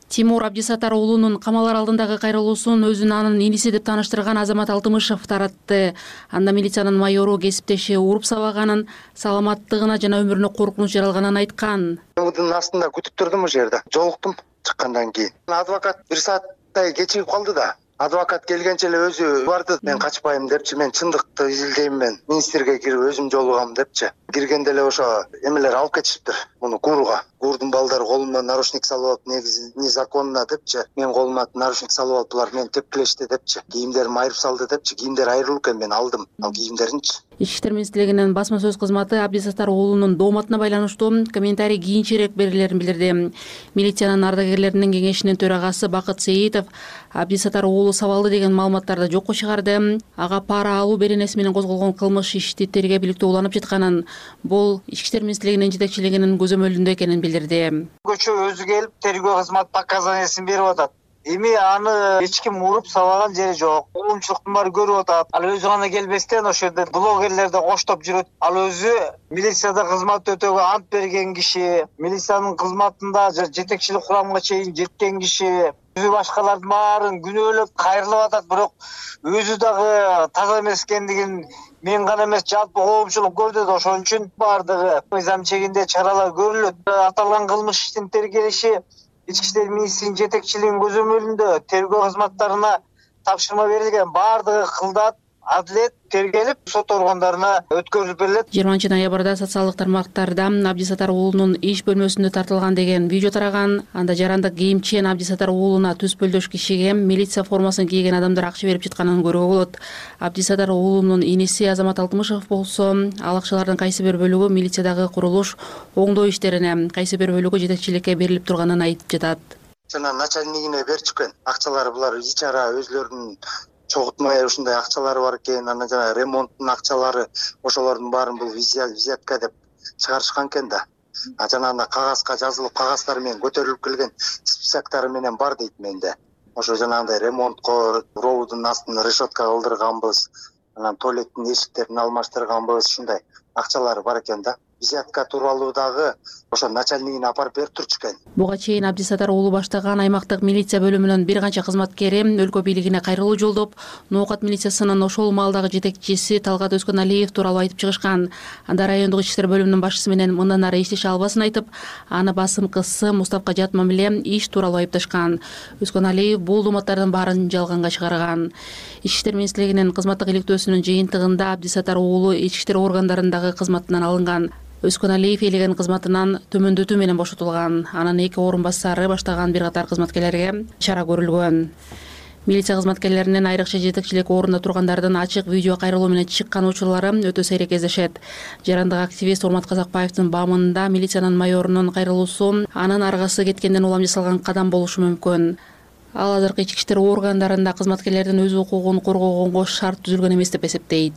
Тимур Абдисатар уулунун камалар алдындагы кайрылуусун өзүн анын иниси деп тааныштырган Азамат Алтымышев таратты. Анда милициянын майору кесиптеши уруп сабаганын, саламаттыгына жана өмүрүнө коркунуч жаралганын айткан. Мудун астында күтүп турдум, ошол жерде жолуктум. Чыккандан кийин адвокат 1 сааттай кечигип калды да. Адвокат келгенче эле өзү барды. Мен качпайм депчи, мен чындыкты изилдейм, мен министрге кирип өзүм жолугам депчи. Киргенде эле ошо эмелер алып кетишиптир муну гууруга. Гуурдун балдары колума наручник салып алып, негизи незаконно депчи. Мен колума наручник салып алып, булар мени тепкилешти депчи. Кийимдерим айырып салды депчи. Кийимдер айрылып экен, мен алдым ал кийимдеринчи. Ички иштер министрлигинин басма сөз кызматы Абдисатар уулунун дооматына байланыштуу комментарий кийинчерээк берилерин билдирди. Милициянын ардагерлеринин кеңешинин төрагасы Бакыт Сейитов Абдисатар уулу сабалды деген маалыматтарды жокко чыгарды. Ага пара алуу беренеси менен козголгон кылмыш ишти тергөө иликтөө уланып жатканын, бул Ички иштер министрлигинин жетекчилигинин көзөмөлүндө экенин билдирди. Көчө өзү келип тергөө кызмат показаниясын берип атат. Эми аны эч ким уруп сабаган жери жок. Коомчулуктун баары көрүп атат. Ал өзү гана келбестен ошол жерде блогерлерди коштоп жүрөт. Ал өзү милицияда кызмат өтөөгө ант берген киши, милициянын кызматында жетекчилик курамга чейин жеткен киши. Өзү башкалардын баарын күнөөлөп кайрылып атат, бирок өзү дагы таза эмес экендигин мен гана эмес, жалпы коомчулук көрдү да, ошон үчүн баардыгы мыйзам чегинде чаралар көрүлөт. Аталган кылмыш иштин тергелиши Ички иштер министринин жетекчилигинин көзөмөлүндө тергөө кызматтарына тапшырма берилген. Баардыгы кылдат, адилет тергелип, сот органдарына өткөрүлүп берилет. 20 ноябрда социалдык тармактарда Абдисатар уулунун иш бөлмөсүндө тартылган деген видео тараган. Анда жарандык кийимчен Абдисатар уулуна түспөлдөш кишиге милиция формасын кийген адамдар акча берип жатканын көрүүгө болот. Абдисатар уулунун иниси Азамат Алтымышев болсо, ал акчалардын кайсы бир бөлүгү милициядагы курулуш оңдоо иштерине, кайсы бир бөлүгү жетекчиликке берилип турганын айтып жатат. Жана начальнигине берчүкен акчалары булар ичара өзлөрүнүн чогултмай ушундай акчалары бар экен, анан жана ремонттун акчалары, ошолордун баарын бул взятка деп чыгарышкан экен да. Жанагындай кагазга жазылып, кагаздары менен көтөрүлүп келген списоктары менен бар дейт менде. Ошо жанагындай ремонтко ровудун астын решетка кылдырганбыз, анан туалеттин эшиктерин алмаштырганбыз, ушундай акчалары бар экен да. Взятка тууралуу дагы ошо начальнигине апарып берип турчу экен. Буга чейин Абдисатар уулу баштаган аймактык милиция бөлүмүнүн бир канча кызматкери өлкө бийлигине кайрылуу жолдоп, Ноокат милициясынын ошол маалдагы жетекчиси Талгат Өскөналиев тууралуу айтып чыгышкан. Анда райондук ички иштер бөлүмүнүн башчысы менен мындан ары иштеше албасын айтып, аны басымкысы, мустапка жат мамиле иш тууралуу айыпташкан. Өскөналиев бул дооматтардын баарын жалганга чыгарган. Ички иштер министрлигинин кызматтык иликтөөсүнүн жыйынтыгында Абдисатар уулу ички иштер органдарындагы кызматынан алынган. Өскөналиев элеген кызматынан төмөндөтүү менен бошотулган. Анын 2 орун басары баштаган бир катар кызматкерлерге чара көрүлгөн. Милиция кызматкерлеринин айрыкча жетекчилик орунда тургандардын ачык видео кайрылуу менен чыккан учурлары өтө сейрек кездешет. Жарандык активист Урмат Казакбаевдин баамында милициянын майорунун кайрылуусу анын аргасы кеткенден улам жасалган кадам болушу мүмкүн. Ал азыркы ички иштер органдарында кызматкерлердин өз укугун коргогонго шарт түзүлгөн эмес деп эсептейт.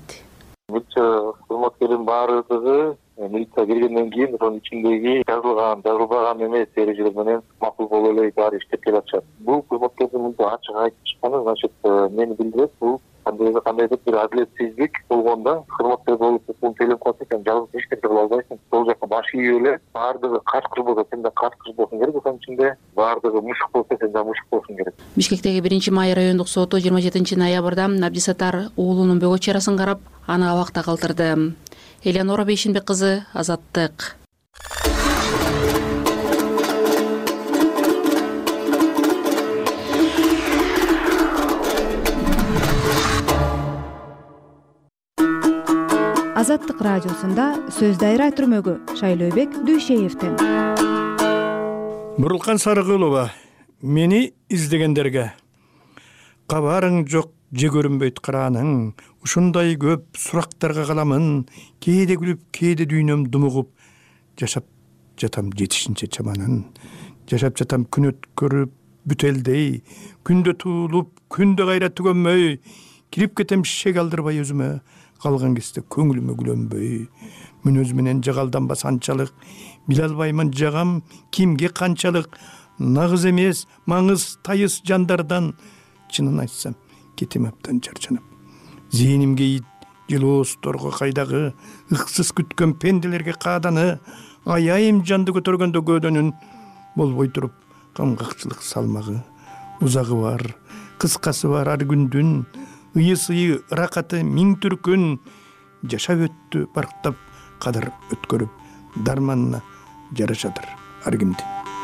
Милиция кызматкеринин баардыгы милиция киргенден кийин ошонун ичиндеги жазылган, жазылбаган эмес эрежелер менен макул болуп эле баары иштеп келатышат. Бул кызматкердин мынтип ачык айтып чыкканы, значит, мени билдирет, бул кандайдыр бир адилетсиздик болгондо кызматкер болуп төлөп калса экен, жалгыз эч нерсе кыла албайсың. Сол жака баш ийип эле баардыгы качкыр болсо сен да качкыр болушуң керек, ошонун ичинде баардыгы мушук болсо сен да мушук болушуң керек. Бишкектеги 1-май райондук соту 27 ноябрда Абдисатар уулунун бөгөт чарасын карап, аны абакта калтырды. Элеонора Бейшинбек кызы, Азаттык. Азаттык радиосунда сөз дайра түрмөгү Шайлообек Дүйшеевден. Бурулкан Сарыгулова, мени издегендерге кабарың жок, же көрүнбөйт карааның, ушундай көп сурактарга каламын, кээде күлүп, кээде дүйнөм думугуп, жашап жатам жетишинче чаманын, жашап жатам күн өткөрүп бүтелдей, күндө туулуп, күндө кайра түгөнмөй, кирип кетем шек алдырбай өзүмө, калган кезде көңүлүмө күлөнбөй, мүнөз менен жагалданбас анчалык, биле албаймын жагам кимге канчалык, нагыз эмес, маңыз тайыз жандардан, чынын айтсам, кетем аптан чарчанып. Зээнимге ит, жылоосторго кайдагы, ыксыз күткөн пенделерге кааданы, аяйым жанды көтөргөндө көөдөнүн болбой туруп, камгакчылык салмагы, узагы бар, кыскасы бар ар күндүн, ыйы-сыйы, ыракаты миң түркүн жашап өттү барктап кадыр өткөрүп, дарманына жарашадыр ар кимди.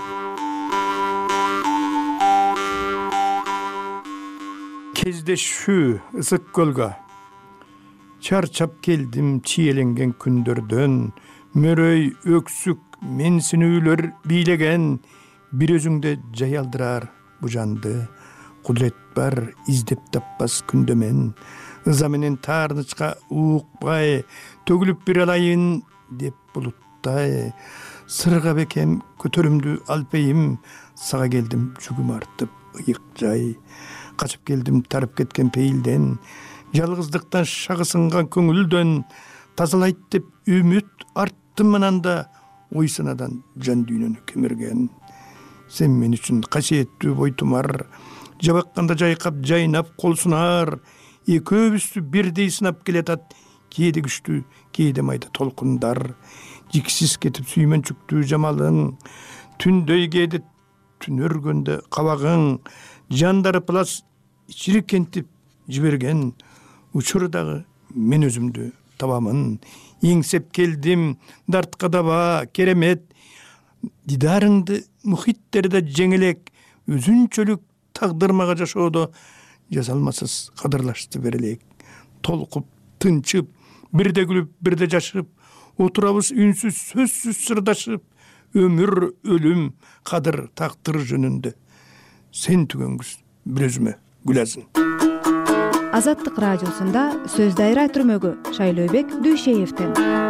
Кездешүү ысык көлгө чарчап келдим чиеленген күндөрдөн, мөрөй өксүк менсинүүлөр бийлеген, бир өзүңдө жаялдырар бу жанды, кудрет бар издеп таппас күндөмен, ыза менен таарнычка уукпай төгүлүп бир алайын деп булуттай, сырга бекем көтөрүмдү алпейим, сага келдим жүгүм артып ыйык жай, качып келдим тарып кеткен пейилден, жалгыздыктан шагысынган көңүлдөн, тазалайт деп үмүт арттым ананда, ой санадан жан дүйнөнү кемирген. Сен мен үчүн касиеттүү бойтумар, жабакканда жайкап жайнап кол сунар, экөөбүздү бирдей сынап келатат, кээде күчтүү, кээде майда толкундар, жиксиз кетип сүймөнчүктүү жамалың, түндөй кээде түн өргөндө кабагың, жандары плас чирикентип жиберген, учурдагы мен өзүмдү табамын, эңсеп келдим дартка даба керемет, дидарыңды мухиттерде жеңелек, өзүнчөлүк тагдырмага жашоодо жазалмасыз кадырлашты берелек, толкуп тынчып, бирде күлүп бирде жашып, отурабыз үнсүз сөзсүз сырдашып, өмүр өлүм кадыр тактыр жөнүндө, сен түгөнгүз бир өзүмө гүлазын. Азаттык радиосунда сөз дайра түрмөгү Шайлообек Дүйшеевден.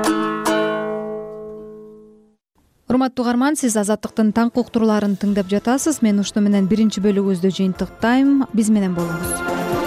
Урматтуу угарман, сиз Азаттыктын таңкы уктурууларын тыңдап жатасыз. Мен ушуну менен биринчи бөлүгүбүздү жыйынтыктайм. Биз менен болуңуз.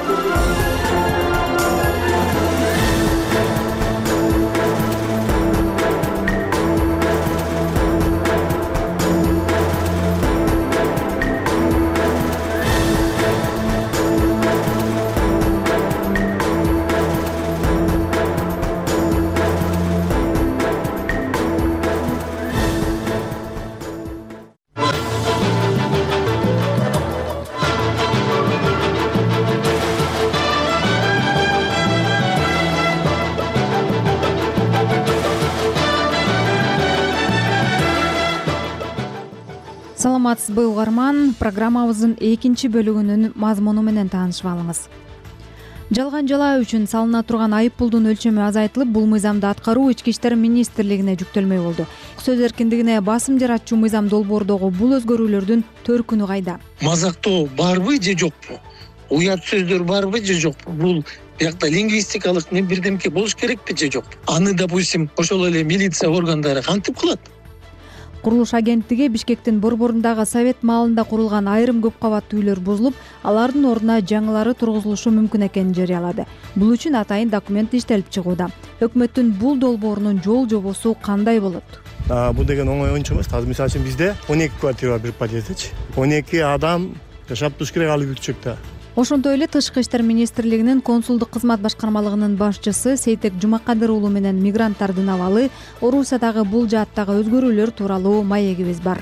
Саламатсызбы угарман, программабыздын экинчи бөлүгүнүн мазмуну менен таанышып алыңыз. Жалган жалаа үчүн салына турган айып пулдун өлчөмү азайтылып, бул мыйзамды аткаруу Ички иштер министрлигине жүктөлмөй болду. Сөз эркиндигине басым жаратчу мыйзам долбоордогу бул өзгөрүүлөрдүн төркүнү кайда? Мазактоо барбы же жокпу? Уят сөздөр барбы же жокпу? Бул биякта лингвистикалык бирдемке болуш керекпи же жокпу? Аны, допустим, ошол эле милиция органдары кантип кылат? Курулуш агенттиги Бишкектин борборундагы совет маалында курулган айрым көп кабаттуу үйлөр бузулуп, алардын ордуна жаңылары тургузулушу мүмкүн экенин жарыялады. Бул үчүн атайын документ иштелип чыгууда. Өкмөттүн бул долбоорунун жол жобосу кандай болот? Бул деген оңой ойнчу эмес. Азыр мисалы үчүн бизде 12 квартира бар бир подъездечи. 12 адам жашап туруш керек ал бүрчөктө. Ошондой эле Тышкы иштер министрлигинин консулдук кызмат башкармалыгынын башчысы Сейтек Жумакадыр уулу менен мигранттардын абалы, Орусиядагы бул жааттагы өзгөрүүлөр тууралуу маегибиз бар.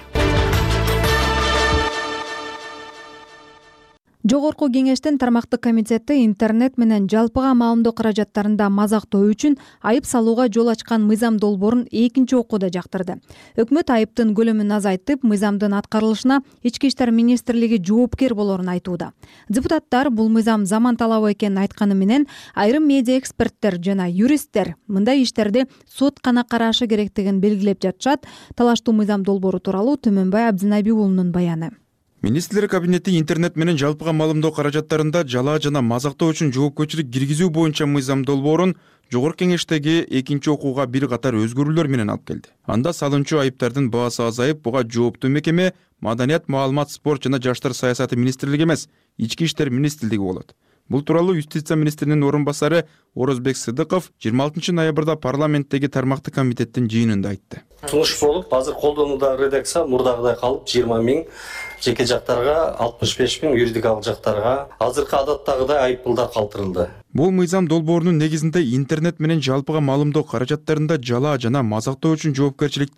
Жогорку кеңештин тармактык комитети интернет менен жалпыга маалымдоо каражаттарында мазактоо үчүн айып салууга жол ачкан мыйзам долбоорун экинчи окууда жактырды. Өкмөт айыптын көлөмүн азайтып, мыйзамдын аткарылышына Ички иштер министрлиги жоопкер болорун айтууда. Депутаттар бул мыйзам заман талабы экенин айтканы менен, айрым медиа эксперттер жана юристтер мындай иштерди сот гана карашы керектигин белгилеп жатышат. Талаштуу мыйзам долбоору тууралуу Төмөнбай Абдинабий уулунун баяны. Министрлер кабинети интернет менен жалпыга маалымдоо каражаттарында жалаа жана мазактоо үчүн жоопкерчилик киргизүү боюнча мыйзам долбоорун жогорку кеңештеги экинчи окууга бир катар өзгөрүүлөр менен алып келди. Анда салынчу айыптардын баасы азайып, буга жооптуу мекеме Маданият, маалымат, спорт жана жаштар саясаты министрлиги эмес, Ички иштер министрлиги болот. Бул тууралуу юстиция министринин орун басары Орозбек Сыдыков 26 ноябрда парламенттеги тармактык комитеттин жыйынында айтты. Сунуш болуп, азыр колдонуудагы редакция мурдагыдай калып 20 000 жеке жактарга, 65 000 юридикалык жактарга, азыркы адаттагыдай айып пулдар калтырылды. Бул мыйзам долбоорунун негизинде интернет менен жалпыга маалымдоо каражаттарында жалаа жана мазактоо үчүн жоопкерчиликти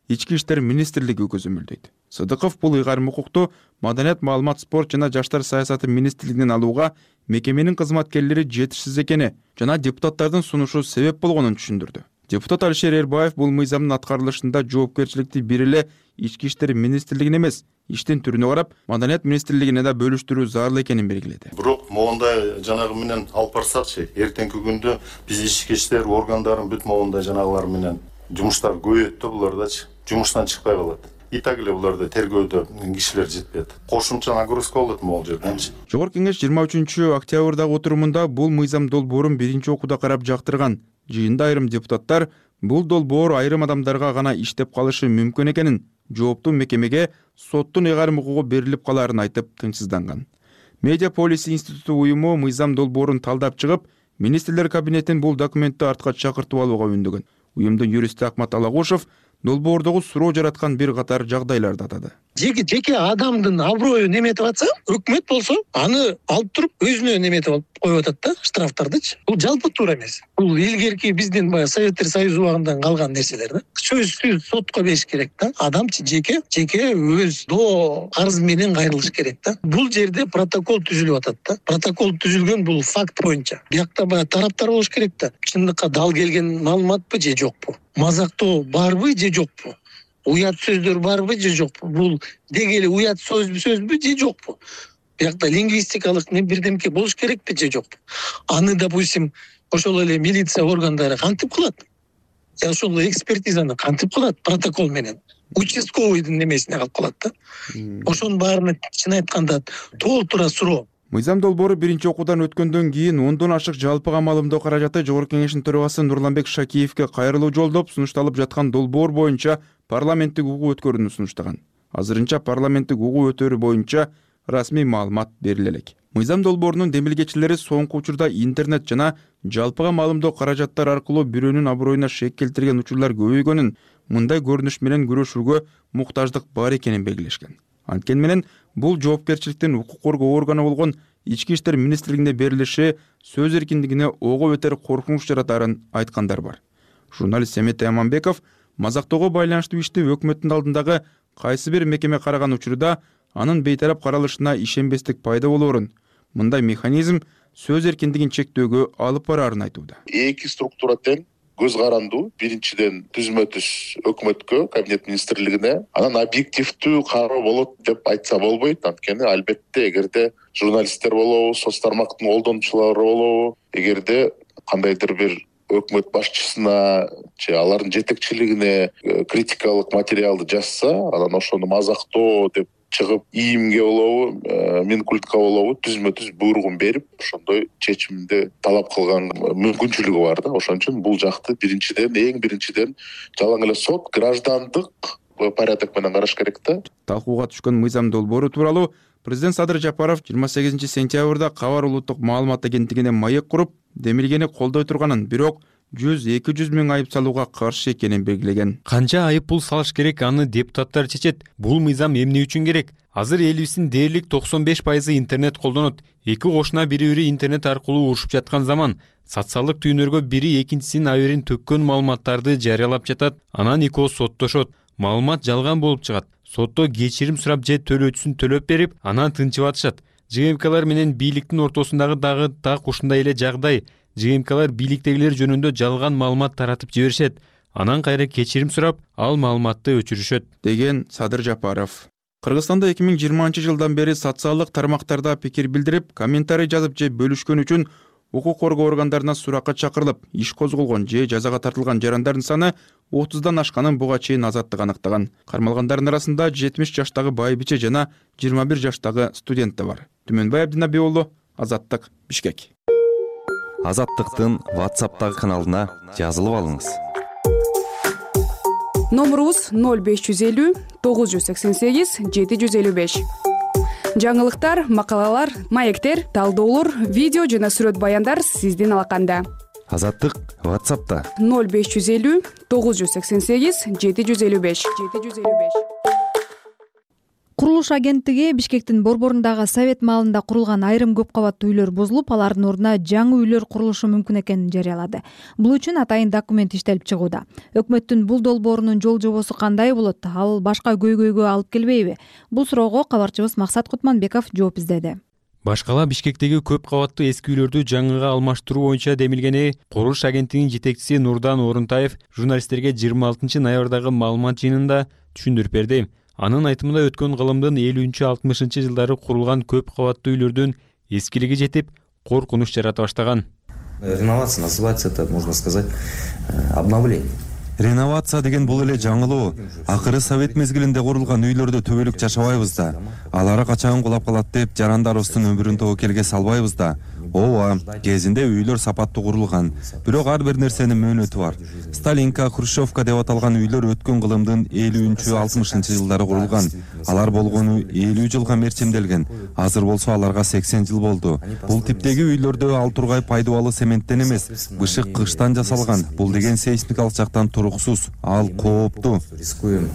Ички иштер министрлиги көзөмөлдөйт. Сыдыков бул ыйгарым укукту Маданият, маалымат, спорт жана жаштар саясаты министрлигинен алууга мекеменин кызматкерлери жетишсиз экени жана депутаттардын сунушу себеп болгонун түшүндүрдү. Депутат Алишер Эрбаев бул мыйзамдын аткарылышында жоопкерчиликти бир эле ички иштер министрлигине эмес, иштин түрүнө карап Маданият министрлигине да бөлүштүрүү зарыл экенин белгиледи. Бирок могундай жанагы менен алып барсакчы, эртеңки күндө биз ички иштер органдарын бүт могундай жанагылар менен жумуштар көбөйөт да, булардачы жумуштан чыкпай калат. И так эле буларда тергөөдө кишилер жетпейт. Кошумча нагрузка болот могул жерденчи. Жогорку кеңеш 23 октябрдагы отурумунда бул мыйзам долбоорун биринчи окууда карап жактырган. Жыйында айрым депутаттар бул долбоор айрым адамдарга гана иштеп калышы мүмкүн экенин, жооптуу мекемеге соттун ыйгарым укугу берилип калаарын айтып тынчсызданган. Медиа Полиси институту уюму мыйзам долбоорун талдап чыгып, министрлер кабинетин бул документти артка чакыртып алууга үндөгөн. Уюмдун юристи Акмат Алагушев долбоордогу суроо жараткан бир катар жагдайларды атады. Жеке адамдын аброюн эметип атса, өкмөт болсо аны алып туруп өзүнө эметип алып коюп атат да, штрафтардычы. Бул жалпы туура эмес. Бул илгерки биздин баягы Советтер Союзу убагынан калган нерселер да. Сөзсүз сотко бериш керек да. Адамчы жеке өз до арыз менен кайрылыш керек да. Бул жерде протокол түзүлүп атат да. Протокол түзүлгөн бул факт боюнча. Биякта баягы тараптар болуш керек да. Чындыкка дал келген маалыматпы же жокпу? Мазактоо барбы же жокпу? Уят сөздөр барбы же жокпу? Бул деги эле уят сөзбү же жокпу? Биякта лингвистикалык бирдемке болуш керекпи же жокпу? Аны, допустим, ошол эле милиция органдары кантип кылат? Ошол экспертизаны кантип кылат протокол менен? Участковыйдын немесине калып калат да. Ошонун баарына чын айтканда толтура суроо. Мыйзам долбоору биринчи окуудан өткөндөн кийин 10дон ашык жалпыга маалымдоо каражаты Жогорку кеңештин төрагасы Нурланбек Шакиевке кайрылуу жолдоп, сунушталып жаткан долбоор боюнча парламенттик угуу өткөрүүнү сунуштаган. Азырынча парламенттик угуу өтөрү боюнча расмий маалымат бериле элек. Мыйзам долбоорунун демилгечилери соңку учурда интернет жана жалпыга маалымдоо каражаттар аркылуу бирөөнүн аброюна шек келтирген учурлар көбөйгөнүн, мындай көрүнүш менен күрөшүүгө муктаждык бар экенин белгилешкен. Анткени менен бул жоопкерчиликтин укук коргоо органы болгон Ички иштер министрлигине берилиши сөз эркиндигине ого бетер коркунуч жаратарын айткандар бар. Журналист Семет Аманбеков мазактоого байланыштуу ишти өкмөттүн алдындагы кайсы бир мекеме караган учурда анын бейтарап каралышына ишенбестик пайда болоорун, мындай механизм сөз эркиндигин чектөөгө алып бараарын айтууда. Эки структура тең көз карандуу. Биринчиден түзмө-түз өкмөткө, кабинет министрлигине, анан объективдүү кароо болот деп айтса болбойт. Анткени албетте эгерде журналисттер болобу, соц тармактын колдонуучулары болобу, эгерде кандайдыр бир өкмөт башчысына же алардын жетекчилигине критикалык материалды жазса, анан ошону мазактоо деп чыгып ийимге болобу, Минкультка болобу түзмө-түз буйругун берип, ошондой чечимди талап кылган мүмкүнчүлүгү бар да. Ошон үчүн бул жакты эң биринчиден жалаң эле сот граждандык порядок менен караш керек да. Талкууга түшкөн мыйзам долбоору тууралуу президент Садыр Жапаров 28 сентябрда Кабар улуттук маалымат агенттигине маек куруп, демилгени колдой турганын, бирок 100-200 миң айып салууга каршы экенин белгилеген. Канча айып пул салыш керек, аны депутаттар чечет. Бул мыйзам эмне үчүн керек? Азыр элибиздин дээрлик 95% интернет колдонот. Эки кошуна бири-бири интернет аркылуу урушуп жаткан заман. Социалдык түйүнөргө бири экинчисинин аберин төккөн маалыматтарды жарыялап жатат. Анан экөө соттошот. Маалымат жалган болуп чыгат. Сотто кечирим сурап же төлөөчүсүн төлөп берип, анан тынчып атышат. ЖМКлар менен бийликтин ортосундагы дагы так ушундай эле жагдай. ЖМКлар бийликтегилер жөнүндө жалган маалымат таратып жиберишет. Анан кайра кечирим сурап, ал маалыматты өчүрүшөт, деген Садыр Жапаров. Кыргызстанда 2020-жылдан бери социалдык тармактарда пикир билдирип, комментарий жазып же бөлүшкөн үчүн укук коргоо органдарына суракка чакырылып, иш козголгон же жазага тартылган жарандардын саны 30дан ашканын буга чейин Азаттык аныктаган. Кармалгандардын арасында 70 жаштагы байбиче жана 21 жаштагы студент да бар. Түмөнбай Абдинабий уулу, Азаттык, Бишкек. Азаттыктын WhatsApp'тагы каналына жазылып алыңыз. Номерубуз 0550 988 755. Жаңылыктар, макалалар, маектер, талдоолор, видео жана сүрөт баяндар сиздин алаканда. Азаттык WhatsApp'та 0550 988 755. Курулуш агенттиги Бишкектин борборундагы совет маалында курулган айрым көп кабаттуу үйлөр бузулуп, алардын ордуна жаңы үйлөр курулушу мүмкүн экенин жарыялады. Бул үчүн атайын документ иштелип чыгууда. Өкмөттүн бул долбоорунун жол жобосу кандай болот? Ал башка көйгөйгө алып келбейби? Бул суроого кабарчыбыз Максат Кутманбеков жооп издеди. Башкала Бишкектеги көп кабаттуу эски үйлөрдү жаңыга алмаштыруу боюнча демилгени курулуш агенттигинин жетекчиси Нурдан Орунтаев журналисттерге 26 ноябрдагы маалымат жыйынында түшүндүрүп берди. Анын айтымында өткөн кылымдын 50-60 жылдары курулган көп кабаттуу үйлөрдүн эскилиги жетип, коркунуч жарата баштаган. Реновация называется, это можно сказать, обновление. Реновация деген бул эле жаңылоо. Акыры совет мезгилинде курулган үйлөрдө төбөлүк жашабайбыз да. Алары качан кулап калат деп жарандарыбыздын өмүрүн тобокелге салбайбыз да. Ооба, кезинде үйлөр сапаттуу курулган. Бирок ар бир нерсенин мөөнөтү бар. Сталинка, Хрущевка деп аталган үйлөр өткөн кылымдын 50-60 жылдары курулган. Алар болгону 50 жылга мерчимделген. Азыр болсо аларга 80 жыл болду. Бул типтеги үйлөрдө ал тургай пайдубалы цементтен эмес, бышык кыштан жасалган. Бул деген сейсмикалык жактан туруксуз, ал кооптуу. Рискуем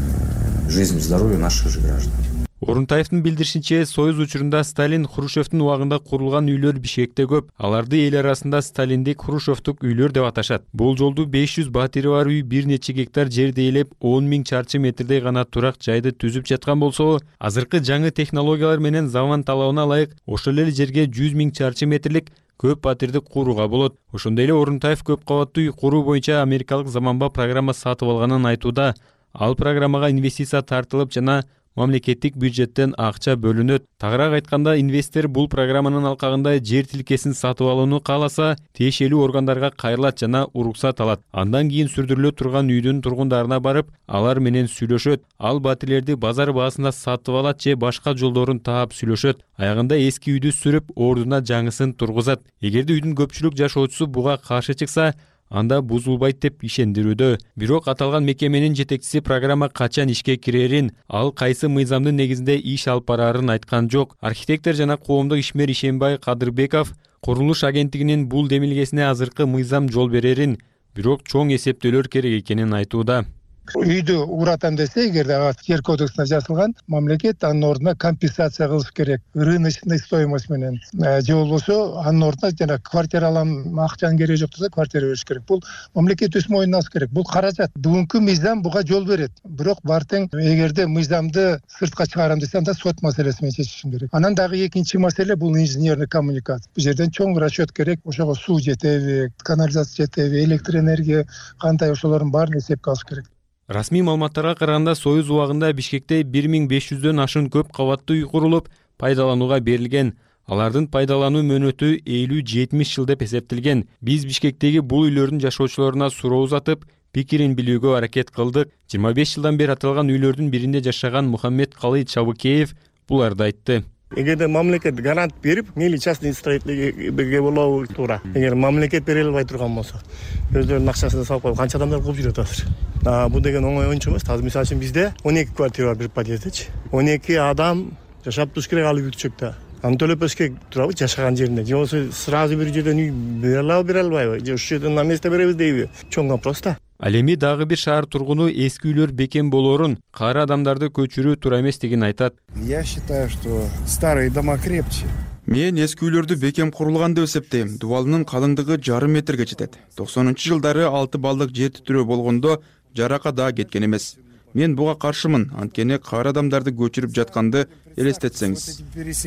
жизнь и здоровье наших же граждан. Орунтаевдин билдиришинче, Союз учурунда Сталин, Хрущевдин убагында курулган үйлөр Бишкекте көп. Аларды эл арасында Сталиндик, Хрущевдук үйлөр деп аташат. Бул жолду 500 батири бар үй бир нече гектар жерди ээлеп, 10 000 чарчы метрдей гана турак жайды түзүп жаткан болсо, азыркы жаңы технологиялар менен заман талабына ылайык ошол эле жерге 100 000 чарчы метрлик көп батирди курууга болот. Ошондой эле Орунтаев көп кабаттуу үй куруу боюнча америкалык заманба программа сатып алганын айтууда. Ал программага инвестиция тартылып жана мамлекеттик бюджеттен акча бөлүнөт. Тагыраак айтканда, инвестор бул программанын алкагында жер тилкесин сатып алууну кааласа, тиешелүү органдарга кайрылат жана уруксат алат. Андан кийин сүрдүрүлө турган үйдүн тургундарына барып, алар менен сүйлөшөт. Ал батирлерди базар баасында сатып алат же башка жолдорун таап сүйлөшөт. Аягында эски үйдү сүрүп, ордуна жаңысын тургузат. Эгерде үйдүн көпчүлүк жашоочусу буга каршы чыкса, анда бузулбайт деп ишендирүүдө. Бирок аталган мекеменин жетекчиси программа качан ишке кирерин, ал кайсы мыйзамдын негизинде иш алып барарын айткан жок. Архитектор жана коомдук ишмер Ишенбай Кадырбеков курулуш агенттигинин бул демилгесине азыркы мыйзам жол берерин, бирок чоң эсептөөлөр керек экенин айтууда. Үйдү уратам десе, эгерде жер кодексинде жазылган, мамлекет анын ордуна компенсация кылыш керек, рыночный стоимость менен. Же болбосо анын ордуна жана квартира алам, акчанын кереги жок десе, квартира бериш керек. Бул мамлекет өз мойнуна алыш керек. Бул каражат. Бүгүнкү мыйзам буга жол берет. Бирок бартең эгерде мыйзамды сыртка чыгарам десе, анда сот маселеси менен чечишим керек. Анан дагы экинчи маселе бул инженерный коммуникация. Бул жерден чоң расчет керек. Ошого суу жетеби, канализация жетеби, электроэнергия кандай, ошолордун баарын эсепке алыш керек. Расмий маалыматтарга караганда, Союз убагында Бишкекте 1500дөн ашуун көп кабаттуу үй курулуп, пайдаланууга берилген. Алардын пайдалануу мөөнөтү 50-70 жыл деп эсептелген. Биз Бишкектеги бул үйлөрдүн жашоочуларына суроо узатып, пикирин билүүгө аракет кылдык. 25 жылдан бери аталган үйлөрдүн биринде жашаган Мухаммед Калый Чабыкеев буларды айтты. Эгерде мамлекет грант берип, мейли частный строительге болобу туура. Эгер мамлекет бере албай турган болсо, өздөрүнүн акчасын салып коюп, канча адамдар кылып жүрөт азыр. Бул деген оңой ойнчу эмес. Азыр мисалы үчүн бизде 12 квартира бар бир подъездечи. 12 адам жашап туруш керек ал бүтчөктө. Аны төлөп бериш керек турабы жашаган жеринде. Же болбосо сразу бир жерден үй бере албайбы? Же ушул жерден на место беребиз дейби? Чоң вопрос да. Ал эми дагы бир шаар тургуну эски үйлөр бекем болоорун, кары адамдарды көчүрүү туура эмес деген айтат. Я считаю, что старые дома крепче. Мен эски үйлөрдү бекем курулган деп эсептейм. Дубалынын калыңдыгы 1,5 метрге жетет. 90-жылдары 6 балдык жер титирөө болгондо жарака да кеткен эмес. Мен буга каршымын, анткени кары адамдарды көчүрүп жатканды элестетсеңиз.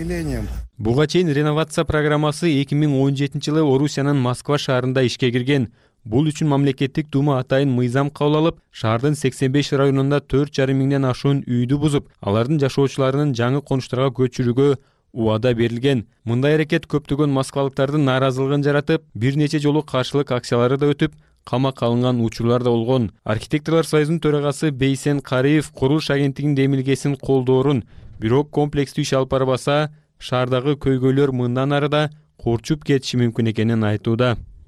Буга чейин реновация программасы 2017-жылы Орусиянын Москва шаарында ишке кирген. Бул үчүн мамлекеттик дума атайын мыйзам кабыл алып, шаардын 85 районунда 4,5 миңден ашуун үйдү бузуп, алардын жашоочуларынын жаңы конуштарга көчүрүүгө убада берилген. Мындай аракет көптөгөн москвалыктардын нааразылыгын жаратып, бир нече жолу каршылык акциялары да өтүп, камакка алынган учурлар да болгон. Архитекторлор союзунун төрагасы Бейсен Кариев курулуш агенттигинин демилгесин колдоорун, бирок комплекстүү иш алып барбаса, шаардагы көйгөйлөр мындан ары да курчуп кетиши мүмкүн экенин айтууда.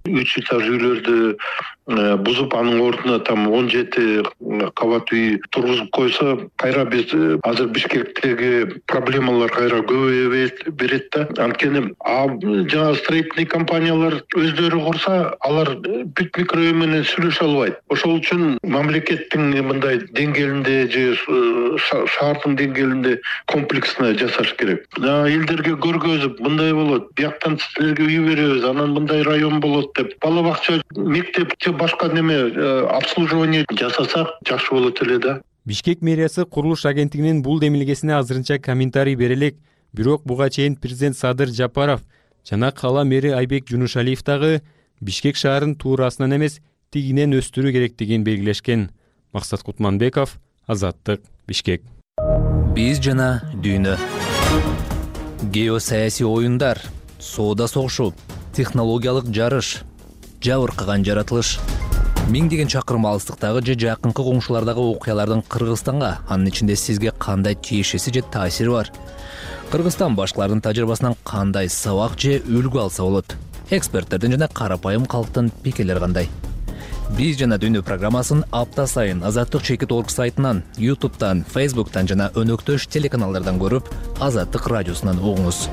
3 этаж үйлөрдү бузуп анын ордуна там 17 кабат үй тургузуп койсо, кайра биз азыр Бишкектеги проблемалар кайра көбөйө берет да. Анткени жаңа строительный компаниялар өздөрү курса, алар бүт микрорайон менен сүйлөшө албайт. Ошол үчүн мамлекеттин мындай деңгээлинде же шаардын деңгээлинде комплексно жасаш керек. Элдерге көргөзүп, мындай болот, бияктан силерге үй беребиз, анан мындай район болот деп, бала бакча, мектеп башка неме обслуживание жасасак жакшы болот эле да. Бишкек мэриясы курулуш агенттигинин бул демилгесине азырынча комментарий бере элек. Бирок буга чейин президент Садыр Жапаров жана кала мэри Айбек Жунушалиев дагы Бишкек шаарын туурасынан эмес, тигинен өстүрүү керектигин белгилешкен. Максат Кутманбеков, Азаттык, Бишкек. Биз жана дүйнө. Геосаясий оюндар, соода согушу, технологиялык жарыш, жабыркаган жаратылыш. Миңдеген чакырым алыстыктагы же жакынкы коңшулардагы окуялардын Кыргызстанга, анын ичинде сизге кандай тиешеси же таасири бар? Кыргызстан башкалардын тажрыйбасынан кандай сабак же үлгү алса болот? Эксперттердин жана карапайым калктын пикирлери кандай? Биз жана дүйнө программасын апта сайын Азаттык Чекит.org сайтынан, YouTube'тан, Facebook'тан жана өнөктөш телеканалдардан көрүп, Азаттык радиосунан угуңуз.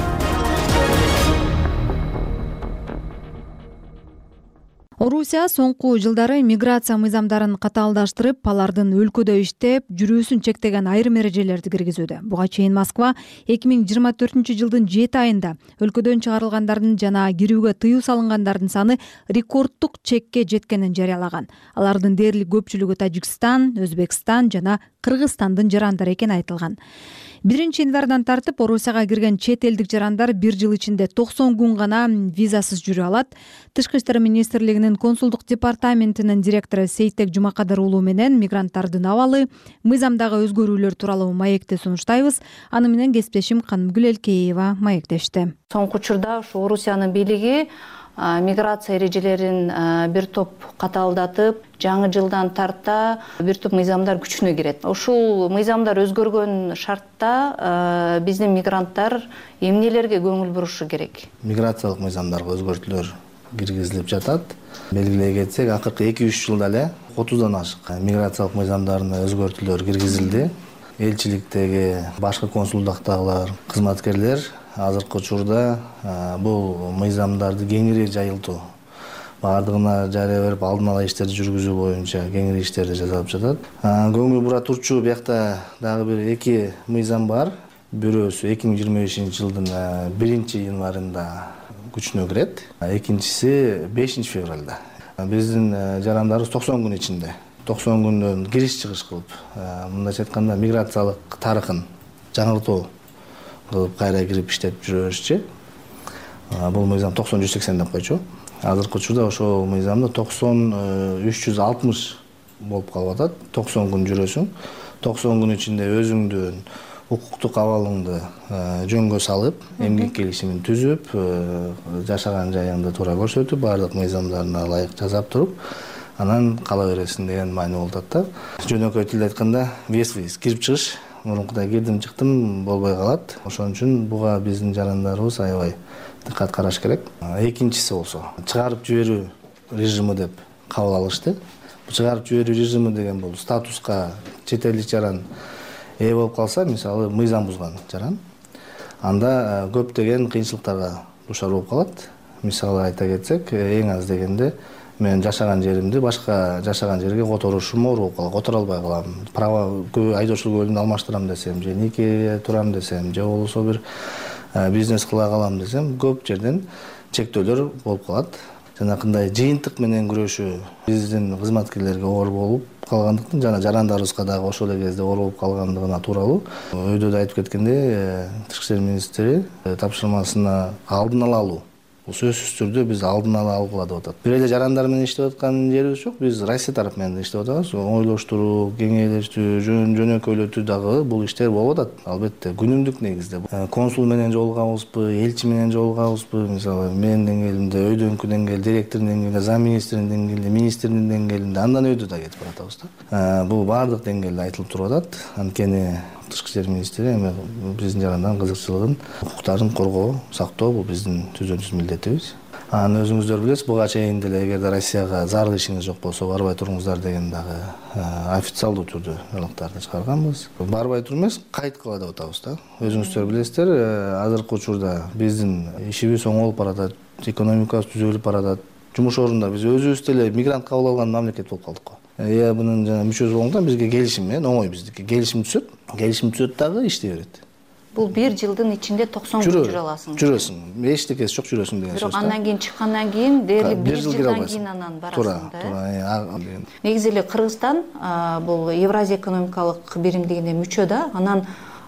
Орусия соңку жылдары миграция мыйзамдарын катаалдаштырып, алардын өлкөдө иштеп, жүрүүсүн чектеген айрым эрежелерди киргизүүдө. Буга чейин Москва 2024 жылдын 7 айында өлкөдөн чыгарылгандардын жана кирүүгө тыюу салынгандардын саны рекорддук чекке жеткенин жарыялаган. Алардын дээрлик көпчүлүгү Тажикстан, Өзбекстан жана Кыргызстандын жарандары экени айтылган. 1-январдан тартып Орусияга кирген чет элдик жарандар 1 жыл ичинде 90 күн гана визасыз жүрө алат. Тышкы иштер министрлигинин консулдук департаментинин директору Сейтек Жумакадыр уулу менен мигранттардын абалы, мыйзамдагы өзгөрүүлөр тууралуу маекти сунуштайбыз. Аны менен кесиптешим Канымгүл Элкеева маектешти. Соңку учурда ушу Орусиянын бийлиги миграция эрежелерин бир топ катаалдатып, жаңы жылдан тарта бир топ мыйзамдар күчүнө кирет. Ушул мыйзамдар өзгөргөн шартта биздин мигранттар эмнелерге көңүл бурушу керек? Миграциялык мыйзамдарга өзгөртүүлөр киргизилип жатат. Белгилей кетсек, акыркы 2-3 жылда эле 30дан ашык миграциялык мыйзамдарына өзгөртүүлөр киргизилди. Элчиликтеги башкы консулдуктагылар, кызматкерлер азыркы учурда бул мыйзамдарды кеңири жайылтуу, баардыгына жарыя берип, алдын ала иштерди жүргүзүү боюнча кеңири иштерди жасалып жатат. Көңүл бура турчу биякта дагы бир 2 мыйзам бар. Бирөөсү 2025 жылдын 1-январында күчүнө кирет, экинчиси 5-февралда. Биздин жарандарыбыз 90 күн ичинде, 90 күндөн кириш-чыгыш кылып, мындайча айтканда миграциялык тарыхын жаңыртуу кылып кайра кирип иштеп жүрө беришчи. Бул мыйзам 90-180 деп койчу. Азыркы учурда ошол мыйзамда 90-360 болуп калып атат. 90 күн жүрөсүң, 90 күн ичинде өзүңдүн укуктук абалыңды жөнгө салып, эмгек келишимин түзүп, жашаган жайыңды туура көрсөтүп, баардык мыйзамдарына ылайык жасап туруп, анан кала бересиң деген маани болуп атат да. Жөнөкөй тилде айтканда, виз кирип-чыгыш мурункудай кирдим чыктым болбой калат. Ошон үчүн буга биздин жарандарыбыз аябай диккат караш керек. Экинчиси болсо чыгарып жиберүү режими деп кабыл алышты. Бул чыгарып жиберүү режими деген бул статуска чет элдик жаран ээ болуп калса, мисалы мыйзам бузган жаран, анда көптөгөн кыйынчылыктарга душар болуп калат. Мисалы айта кетсек, эң аз дегенде мен жашаган жеримди башка жашаган жерге которушум оор болуп калат, которо албай калам. Права айдоочулук куөлүнү алмаштырам десем, же нике турам десем, же болбосо бир бизнес кыла калам десем, көп жерден чектөөлөр болуп калат. Жанакындай жыйынтык менен күрөшүү биздин кызматкерлерге оор болуп калгандыктан, жана жарандарыбызга дагы ошол эле кезде оор болуп калгандыгына тууралуу. Өйдө да айтып кеткендей, Тышкы иштер министри тапшырмасына алдын ала алуу. Бул сөзсүз түрдө биз алдын ала алгыла деп атат. Бир эле жарандар менен иштеп аткан жерибиз жок. Биз Россия тарап менен иштеп атабыз. Ойлоштуруу, кеңейлештүү, жөнөкөйлөтүү дагы бул иштер болуп атат. Албетте, күнүмдүк негизде. Консул менен жолугабызбы, элчи менен жолугабызбы, мисалы менин деңгээлимде, өйдөнкү деңгээл, директордун деңгээлинде, зам министрдин деңгээлинде, министрдин деңгээлинде, андан өйдө да кетип баратабыз да. Бул баардык деңгээлде айтылып туруп атат. Анткени Тышкы иштер министри биздин жарандардын кызыкчылыгын, укуктарын коргоо, сактоо бул биздин түзүлүш милдетибиз. Анан өзүңүздөр билесиз, буга чейин деле эгерде Россияга зарыл ишиңиз жок болсо барбай туруңуздар деген дагы официалдуу түрдө жалактарды чыгарганбыз. Барбай туруп эмес, кайткыла деп атабыз да. Өзүңүздөр билесиздер, азыркы учурда биздин ишибиз оңолуп баратат, экономикабыз түзөлүп баратат. Жумуш орундар биз өзүбүз деле мигрант кабыл алган мамлекет болуп калдык го. Мунун жана мүчөсү болгондон бизге келишим менен оңой биздики. Келишим түзөт дагы иштей берет. Бул 1 жылдын ичинде 90 күн жүрө аласың. Жүрөсүң. Эчтекеси жок, жүрөсүң деген сөз. Бирок андан кийин чыккандан кийин дээрлик 1 жылдан кийин анан барасың да. Туура. Негизи эле Кыргызстан бул Евразия экономикалык биримдигине мүчө да. Анан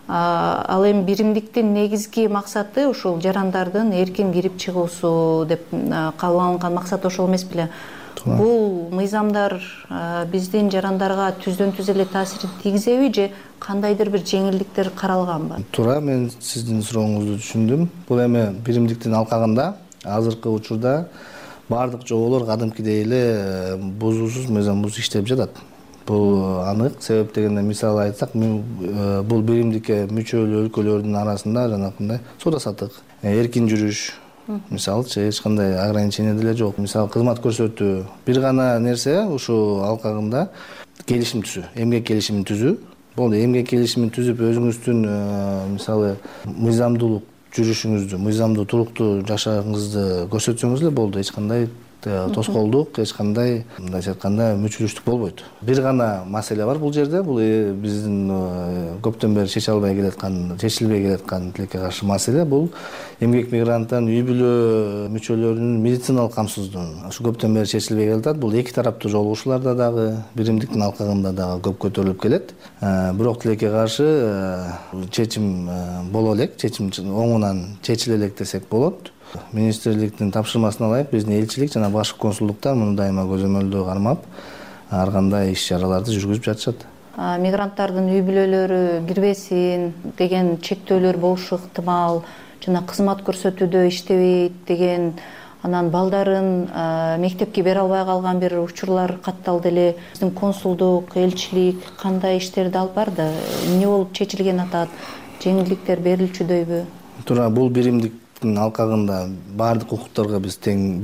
ал эми биримдиктин негизги максаты ушул жарандардын эркин кирип чыгуусу деп кабыл алынган максат ошол эмес беле? Бул мыйзамдар биздин жарандарга түздөн түз эле таасирин тийгизеби же кандайдыр бир жеңилдиктер каралганбы? Туура, мен сиздин сурооңузду түшүндүм. Бул эми биримдиктин алкагында азыркы учурда баардык жоболор кадимкидей эле бузуусуз, мыйзамсыз иштеп жатат. Бул анык. Себеп дегенде мисалы айтсак, бул биримдикке мүчөлүү өлкөлөрдүн арасында жанакындай соода саттык, эркин жүрүш, мисалычы эч кандай ограничение деле жок. Мисалы кызмат көрсөтүү, бир гана нерсе ушул алкагында келишим түзүү, эмгек келишимин түзүү. Болду, эмгек келишимин түзүп өзүңүздүн мисалы мыйзамдуулук жүрүшүңүздү, мыйзамдуу туруктуу жашооңузду көрсөтсөңүз эле болду. Эч кандай тоскоолдук, эч кандай мындайча айтканда мүчүлүштүк болбойт. Бир гана маселе бар бул жерде. Бул биздин көптөн бери чечилбей келаткан тилекке каршы маселе. Бул эмгек мигранттын үй бүлө мүчөлөрүнүн медициналык камсыздыгы. Ушу көптөн бери чечилбей келатат. Бул эки тараптуу жолугушууларда дагы, биримдиктин алкагында дагы көп көтөрүлүп келет. Бирок тилекке каршы чечим боло элек, чечим оңунан чечиле элек десек болот. Министрликтин тапшырмасына ылайык биздин элчилик жана башкы консулдуктар муну дайыма көзөмөлдөө кармап, ар кандай иш-чараларды жүргүзүп жатышат. Мигранттардын үй бүлөлөрү кирбесин деген чектөөлөр болушу ыктымал, жана кызмат көрсөтүүдө иштебейт деген, анан балдарын мектепке бере албай калган бир учурлар катталды эле. Биздин консулдук, элчилик кандай иштерди алып барды? Эмне болуп чечилген атат? Жеңилдиктер берилчүдөйбү? Туура, бул биримдик алкагында баардык укуктарга биз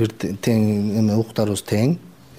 укуктарыбыз тең.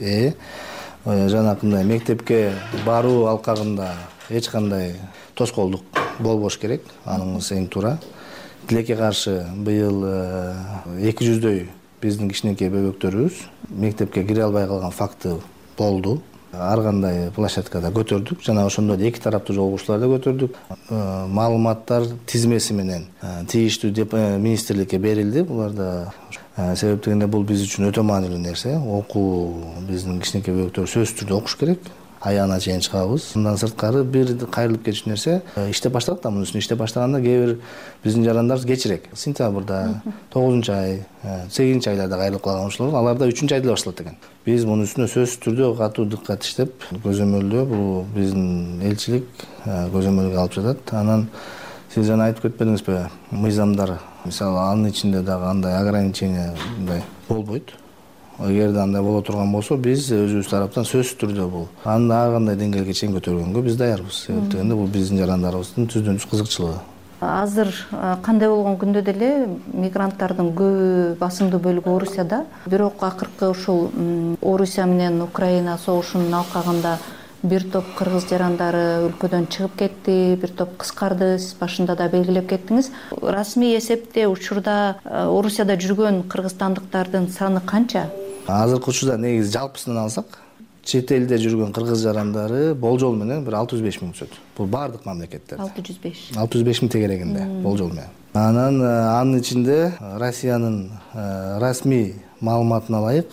Жанакындай мектепке баруу алкагында эч кандай тоскоолдук болбош керек, аныңыз эң туура. Тилекке каршы быйыл 200дөй биздин кичинекей бөбөктөрүбүз мектепке кире албай калган факты болду. Ар кандай площадкада көтөрдүк, жана ошондой эки тараптуу жолугушууларда көтөрдүк. Маалыматтар тизмеси менен тийиштүү министрликке берилди. Буларда себеп дегенде бул биз үчүн өтө маанилүү нерсе. Окуу биздин кичинекей бөбөктөр сөзсүз түрдө окуш керек. Аягына чейин чыгабыз. Мындан сырткары бир кайрылып кетиш нерсе иштеп баштадык да, мунун үстүнө иштеп баштаганда кээ бир биздин жарандар кечирээк. Сентябрда, 9-ай, 8-айларда кайрылып калган ушулар, аларда 3-айда башталат экен. Биз мунун үстүнө сөзсүз түрдө катуу дыккат иштеп, көзөмөлдөө бул биздин элчилик көзөмөлгө алып жатат. Анан сиз жана айтып кетпедиңизби, мыйзамдар, мисалы анын ичинде дагы андай ограничение болбойт. Эгерде андай боло турган болсо, биз өзүбүз тараптан сөзсүз түрдө бул аны ар кандай деңгээлге чейин көтөргөнгө биз даярбыз. Себеп дегенде бул биздин жарандарыбыздын түздөн түз кызыкчылыгы. Азыр кандай болгон күндө деле мигранттардын көбү басымдуу бөлүгү Орусияда. Бирок акыркы ушул Орусия менен Украина согушунун алкагында бир топ кыргыз жарандары өлкөдөн чыгып кетти, бир топ кыскарды. Сиз башында да белгилеп кеттиңиз. Расмий эсепте учурда Орусияда жүргөн кыргызстандыктардын саны канча? Азыркы учурда негизи жалпысынан алсак, чет элде жүргөн кыргыз жарандары болжол менен бир 605 миң түшөт. Бул баардык мамлекеттерде. 605 миң тегерегинде болжол менен. Анан анын ичинде Россиянын расмий маалыматына ылайык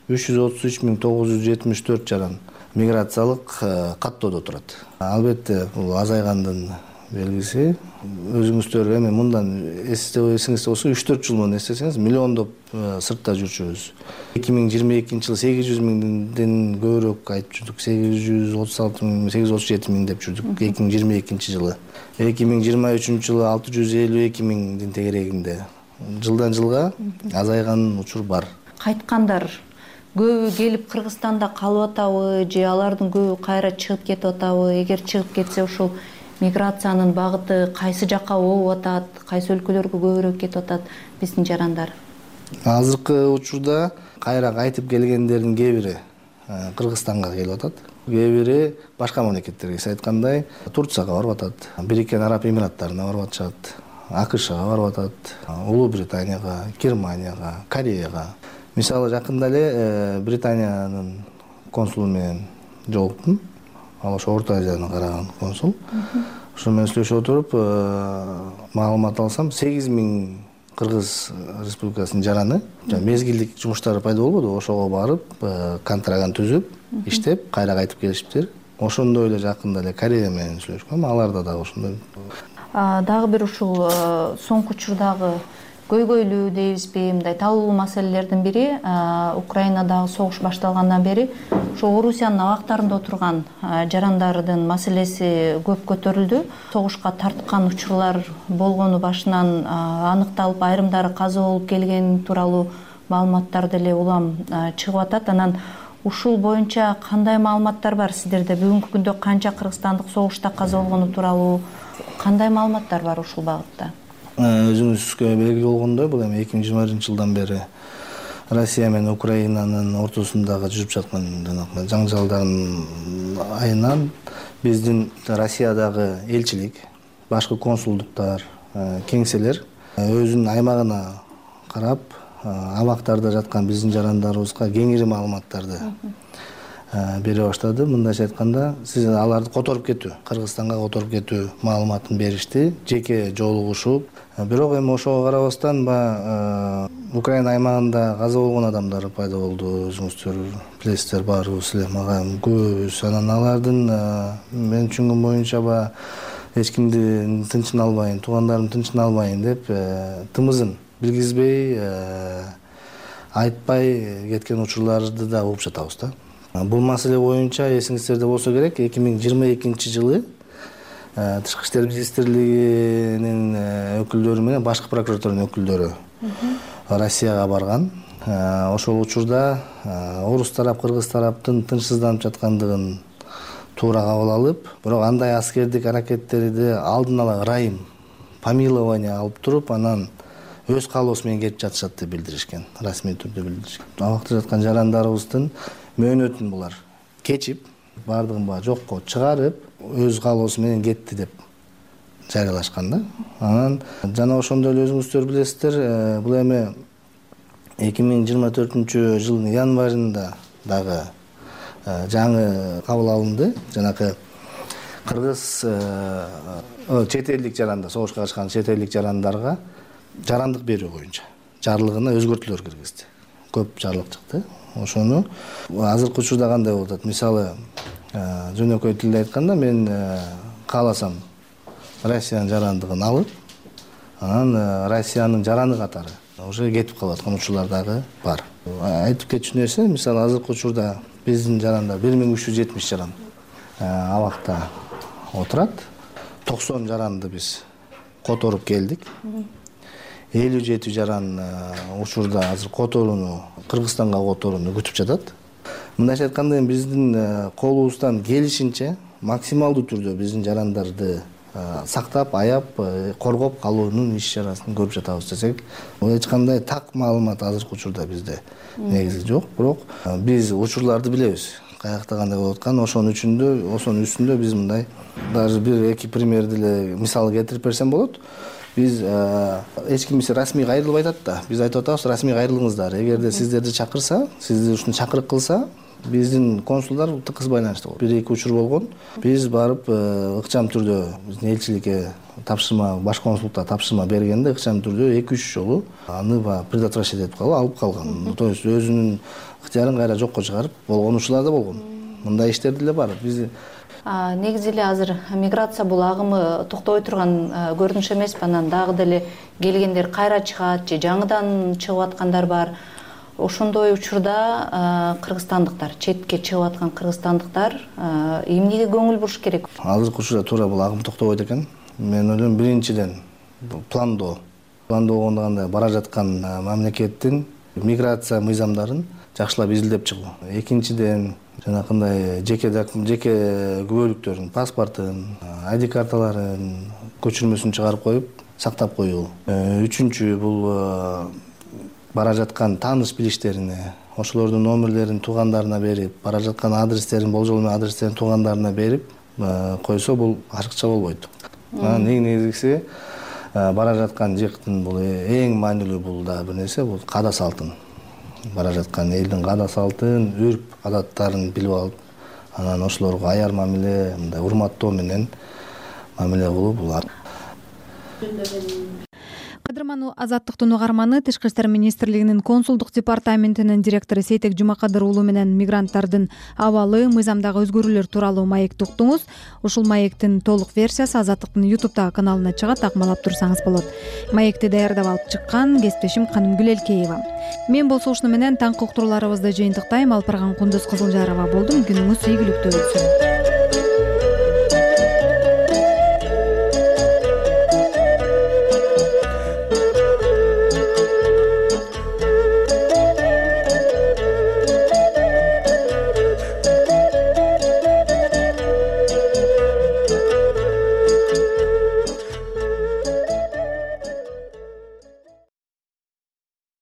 333.974 жаран миграциялык каттоодо турат. Албетте бул азайгандын белгиси. Өзүңүздөр эми мындан эсиңизде болсо 3-4 жыл мурун эстесеңиз, миллиондоп сыртта жүрчүбүз. 2022 жылы 800 миңден көбүрөөк айтып жүрдүк. 836 миң, 837 миң деп жүрдүк 2022 жылы. 2023 жылы 652 миңдин тегерегинде. Жылдан жылга азайган учур бар. Кайткандар көбү келип Кыргызстанда калып атабы же алардын көбү кайра чыгып кетип атабы? Эгер чыгып кетсе, ушул миграциянын багыты кайсы жакка болуп атат, кайсы өлкөлөргө көбүрөөк кетип атат биздин жарандар? азыркы учурда кайра кайтып келгендердин кээ бири Кыргызстанга келип атат, кээ бири башка мамлекеттерге, сиз айткандай Турцияга барып атат, Бириккен Араб Эмираттарына барып атышат, АКШга барып атат, Улуу Британияга, Германияга, Кореяга. Мисалы жакында эле Британиянын консулу менен жолуктум. Ал ошо Орто Азияны караган консул. Ошо менен сүйлөшүп отуруп, маалымат алсам, 8000 Кыргыз Республикасынын жараны, мезгилдик жумуштары пайда болбоду, ошого барып, контраган түзүп, иштеп, кайра кайтып келишиптир. Ошондой эле жакында эле Корея менен сүйлөшкөм, аларда дагы ошондой. Дагы бир ушул соңку учурдагы көйгөйлүү дейбизби, мындай талуулуу маселелердин бири Украинадагы согуш башталгандан бери ошо Орусиянын абактарында отурган жарандардын маселеси көп көтөрүлдү. Согушка тарткан учурлар болгону башынан аныкталып, айрымдары каза болуп келген тууралуу маалыматтар деле улам чыгып атат. Анан ушул боюнча кандай маалыматтар бар сиздерде? Бүгүнкү күндө канча кыргызстандык согушта каза болгону тууралуу кандай маалыматтар бар ушул багытта? Өзүңүзгө белгилүү болгондой, бул эми 2021-жылдан бери Россия менен Украинанын ортосундагы жүрүп жаткан жаңжалдардын айынан биздин Россиядагы элчилик, башкы консулдуктар, кеңселер өзүнүн аймагына карап, абактарда жаткан биздин жарандарыбызга кеңири маалыматтарды бере баштады. Мындайча айтканда, сиз аларды которуп кетүү, Кыргызстанга которуп кетүү маалыматын беришти, жеке жолугушуп. Бирок эми ошого карабастан Украина аймагында каза болгон адамдар пайда болду. Өзүңүздөр билесиздер, баарыбыз эле мага көбүбүз. Анан алардын мен түшүнгөн боюнча эч кимдин тынчын албайын, туугандарым тынчын албайын деп тымызын билгизбей, айтпай кеткен учурларды да угуп жатабыз да. Бул маселе боюнча эсиңиздерде болсо керек, 2022-жылы Тышкы иштер министрлигинин өкүлдөрү менен башкы прокуратуранын өкүлдөрү Россияга барган. Ошол учурда орус тарап, кыргыз тараптын тынчсызданып жаткандыгын туура кабыл алып, бирок андай аскердик аракеттерди алдын ала ырайым, помилование алып туруп, анан өз каалоосу менен кетип жатышат деп билдиришкен, расмий түрдө билдиришкен. Абакта жаткан жарандарыбыздын мөөнөтүн булар кечип, бардыгын жокко чыгарып, өз каалоосу менен кетти деп жарыялашкан да. Анан жана ошондой эле өзүңүздөр билесиздер, бул эми 2024-жылдын январында дагы жаңы кабыл алынды. Жанакы кыргыз чет элдик жарандар, согушка катышкан чет элдик жарандарга жарандык берүү боюнча жарлыгына өзгөртүүлөр киргизди. Көп жарлык чыкты. Ошону азыркы учурда кандай болуп атат? Мисалы, жөнөкөй тилде айтканда, мен кааласам Россиянын жарандыгын алып, анан Россиянын жараны катары уже кетип калып аткан учурлар дагы бар. Айтып кетчү нерсе, мисалы азыркы учурда биздин жарандар 1370 жаран абакта отурат. 90 жаранды биз которуп келдик. 57 жаран учурда азыр которууну, Кыргызстанга которууну күтүп жатат. Мындайча айтканда, биздин колубуздан келишинче максималдуу түрдө биздин жарандарды сактап, аяп, коргоп калуунун иш чарасын көрүп жатабыз десек, эч кандай так маалымат азыркы учурда бизде негизи жок. Бирок биз учурларды билебиз. Каякта кандай болуп атканын, ошонун үстүндө биз мындай даже бир-эки примерди эле мисал келтирип берсем болот. Биз эч ким расмий кайрылбай атат да. Биз айтып атабыз, расмий кайрылыңыздар. Эгерде сиздерди чакырса, сизди ушуну чакырык кылса, биздин консулдар тыкыз байланышта болот. Бир-эки учур болгон. Биз барып ыкчам түрдө биздин элчиликке тапшырма, баш консулдукта тапшырма бергенде ыкчам түрдө 2-3 жолу аны предотвращать этип калып, алып калган. То есть өзүнүн ыктыярын кайра жокко чыгарып болгон учурлар да болгон. Мындай иштер деле бар. Биз негизи эле азыр миграция бул агымы токтобой турган көрүнүш эмес. Анан дагы деле келгендер кайра чыгат же жаңыдан чыгып аткандар бар. Ошондой учурда кыргызстандыктар, четке чыгып аткан кыргызстандыктар эмнеге көңүл буруш керек? Азыркы учурда туура бул агым токтобойт экен. Мен ойлойм, биринчиден пландоо болгондо кандай бара жаткан мамлекеттин миграция мыйзамдарын жакшылап изилдеп чыгуу. Экинчиден жанакындай жеке күбөлүктөрүн, паспортун, ID карталарын көчүрмөсүн чыгарып коюп, сактап коюу. Үчүнчү бул бара жаткан тааныш билиштерине, ошолордун номерлерин туугандарына берип, бара жаткан адрестерин, болжол менен адрестерин туугандарына берип койсо бул ашыкча болбойт. Анан эң негизгиси бара жаткан жактын бул эң маанилүү бул да бир нерсе, бул каада салтын. Бара жаткан элдин каада салтын, үрп адаттарын билип алып, анан ошолорго аяр мамиле, мындай урматтоо менен мамиле кылуу бул. Кадырман Азаттыктын угарманы Тышкы иштер министрлигинин консулдук департаментинин директору Сейтек Жумакадыр уулу менен мигранттардын абалы, мыйзамдагы өзгөрүүлөр тууралуу маекти уктуңуз. Ушул маектин толук версиясы Азаттыктын YouTube'дагы каналына чыгат, акмалап турсаңыз болот. Маекти даярдап алып чыккан кесиптешим Канымгүл Элкеева. Мен болсо ушуну менен таңкы уктурууларыбызды жыйынтыктайм. Алпарган Кундуз Кызылжарова болдум. Күнүңүз ийгиликтүү өтсүн.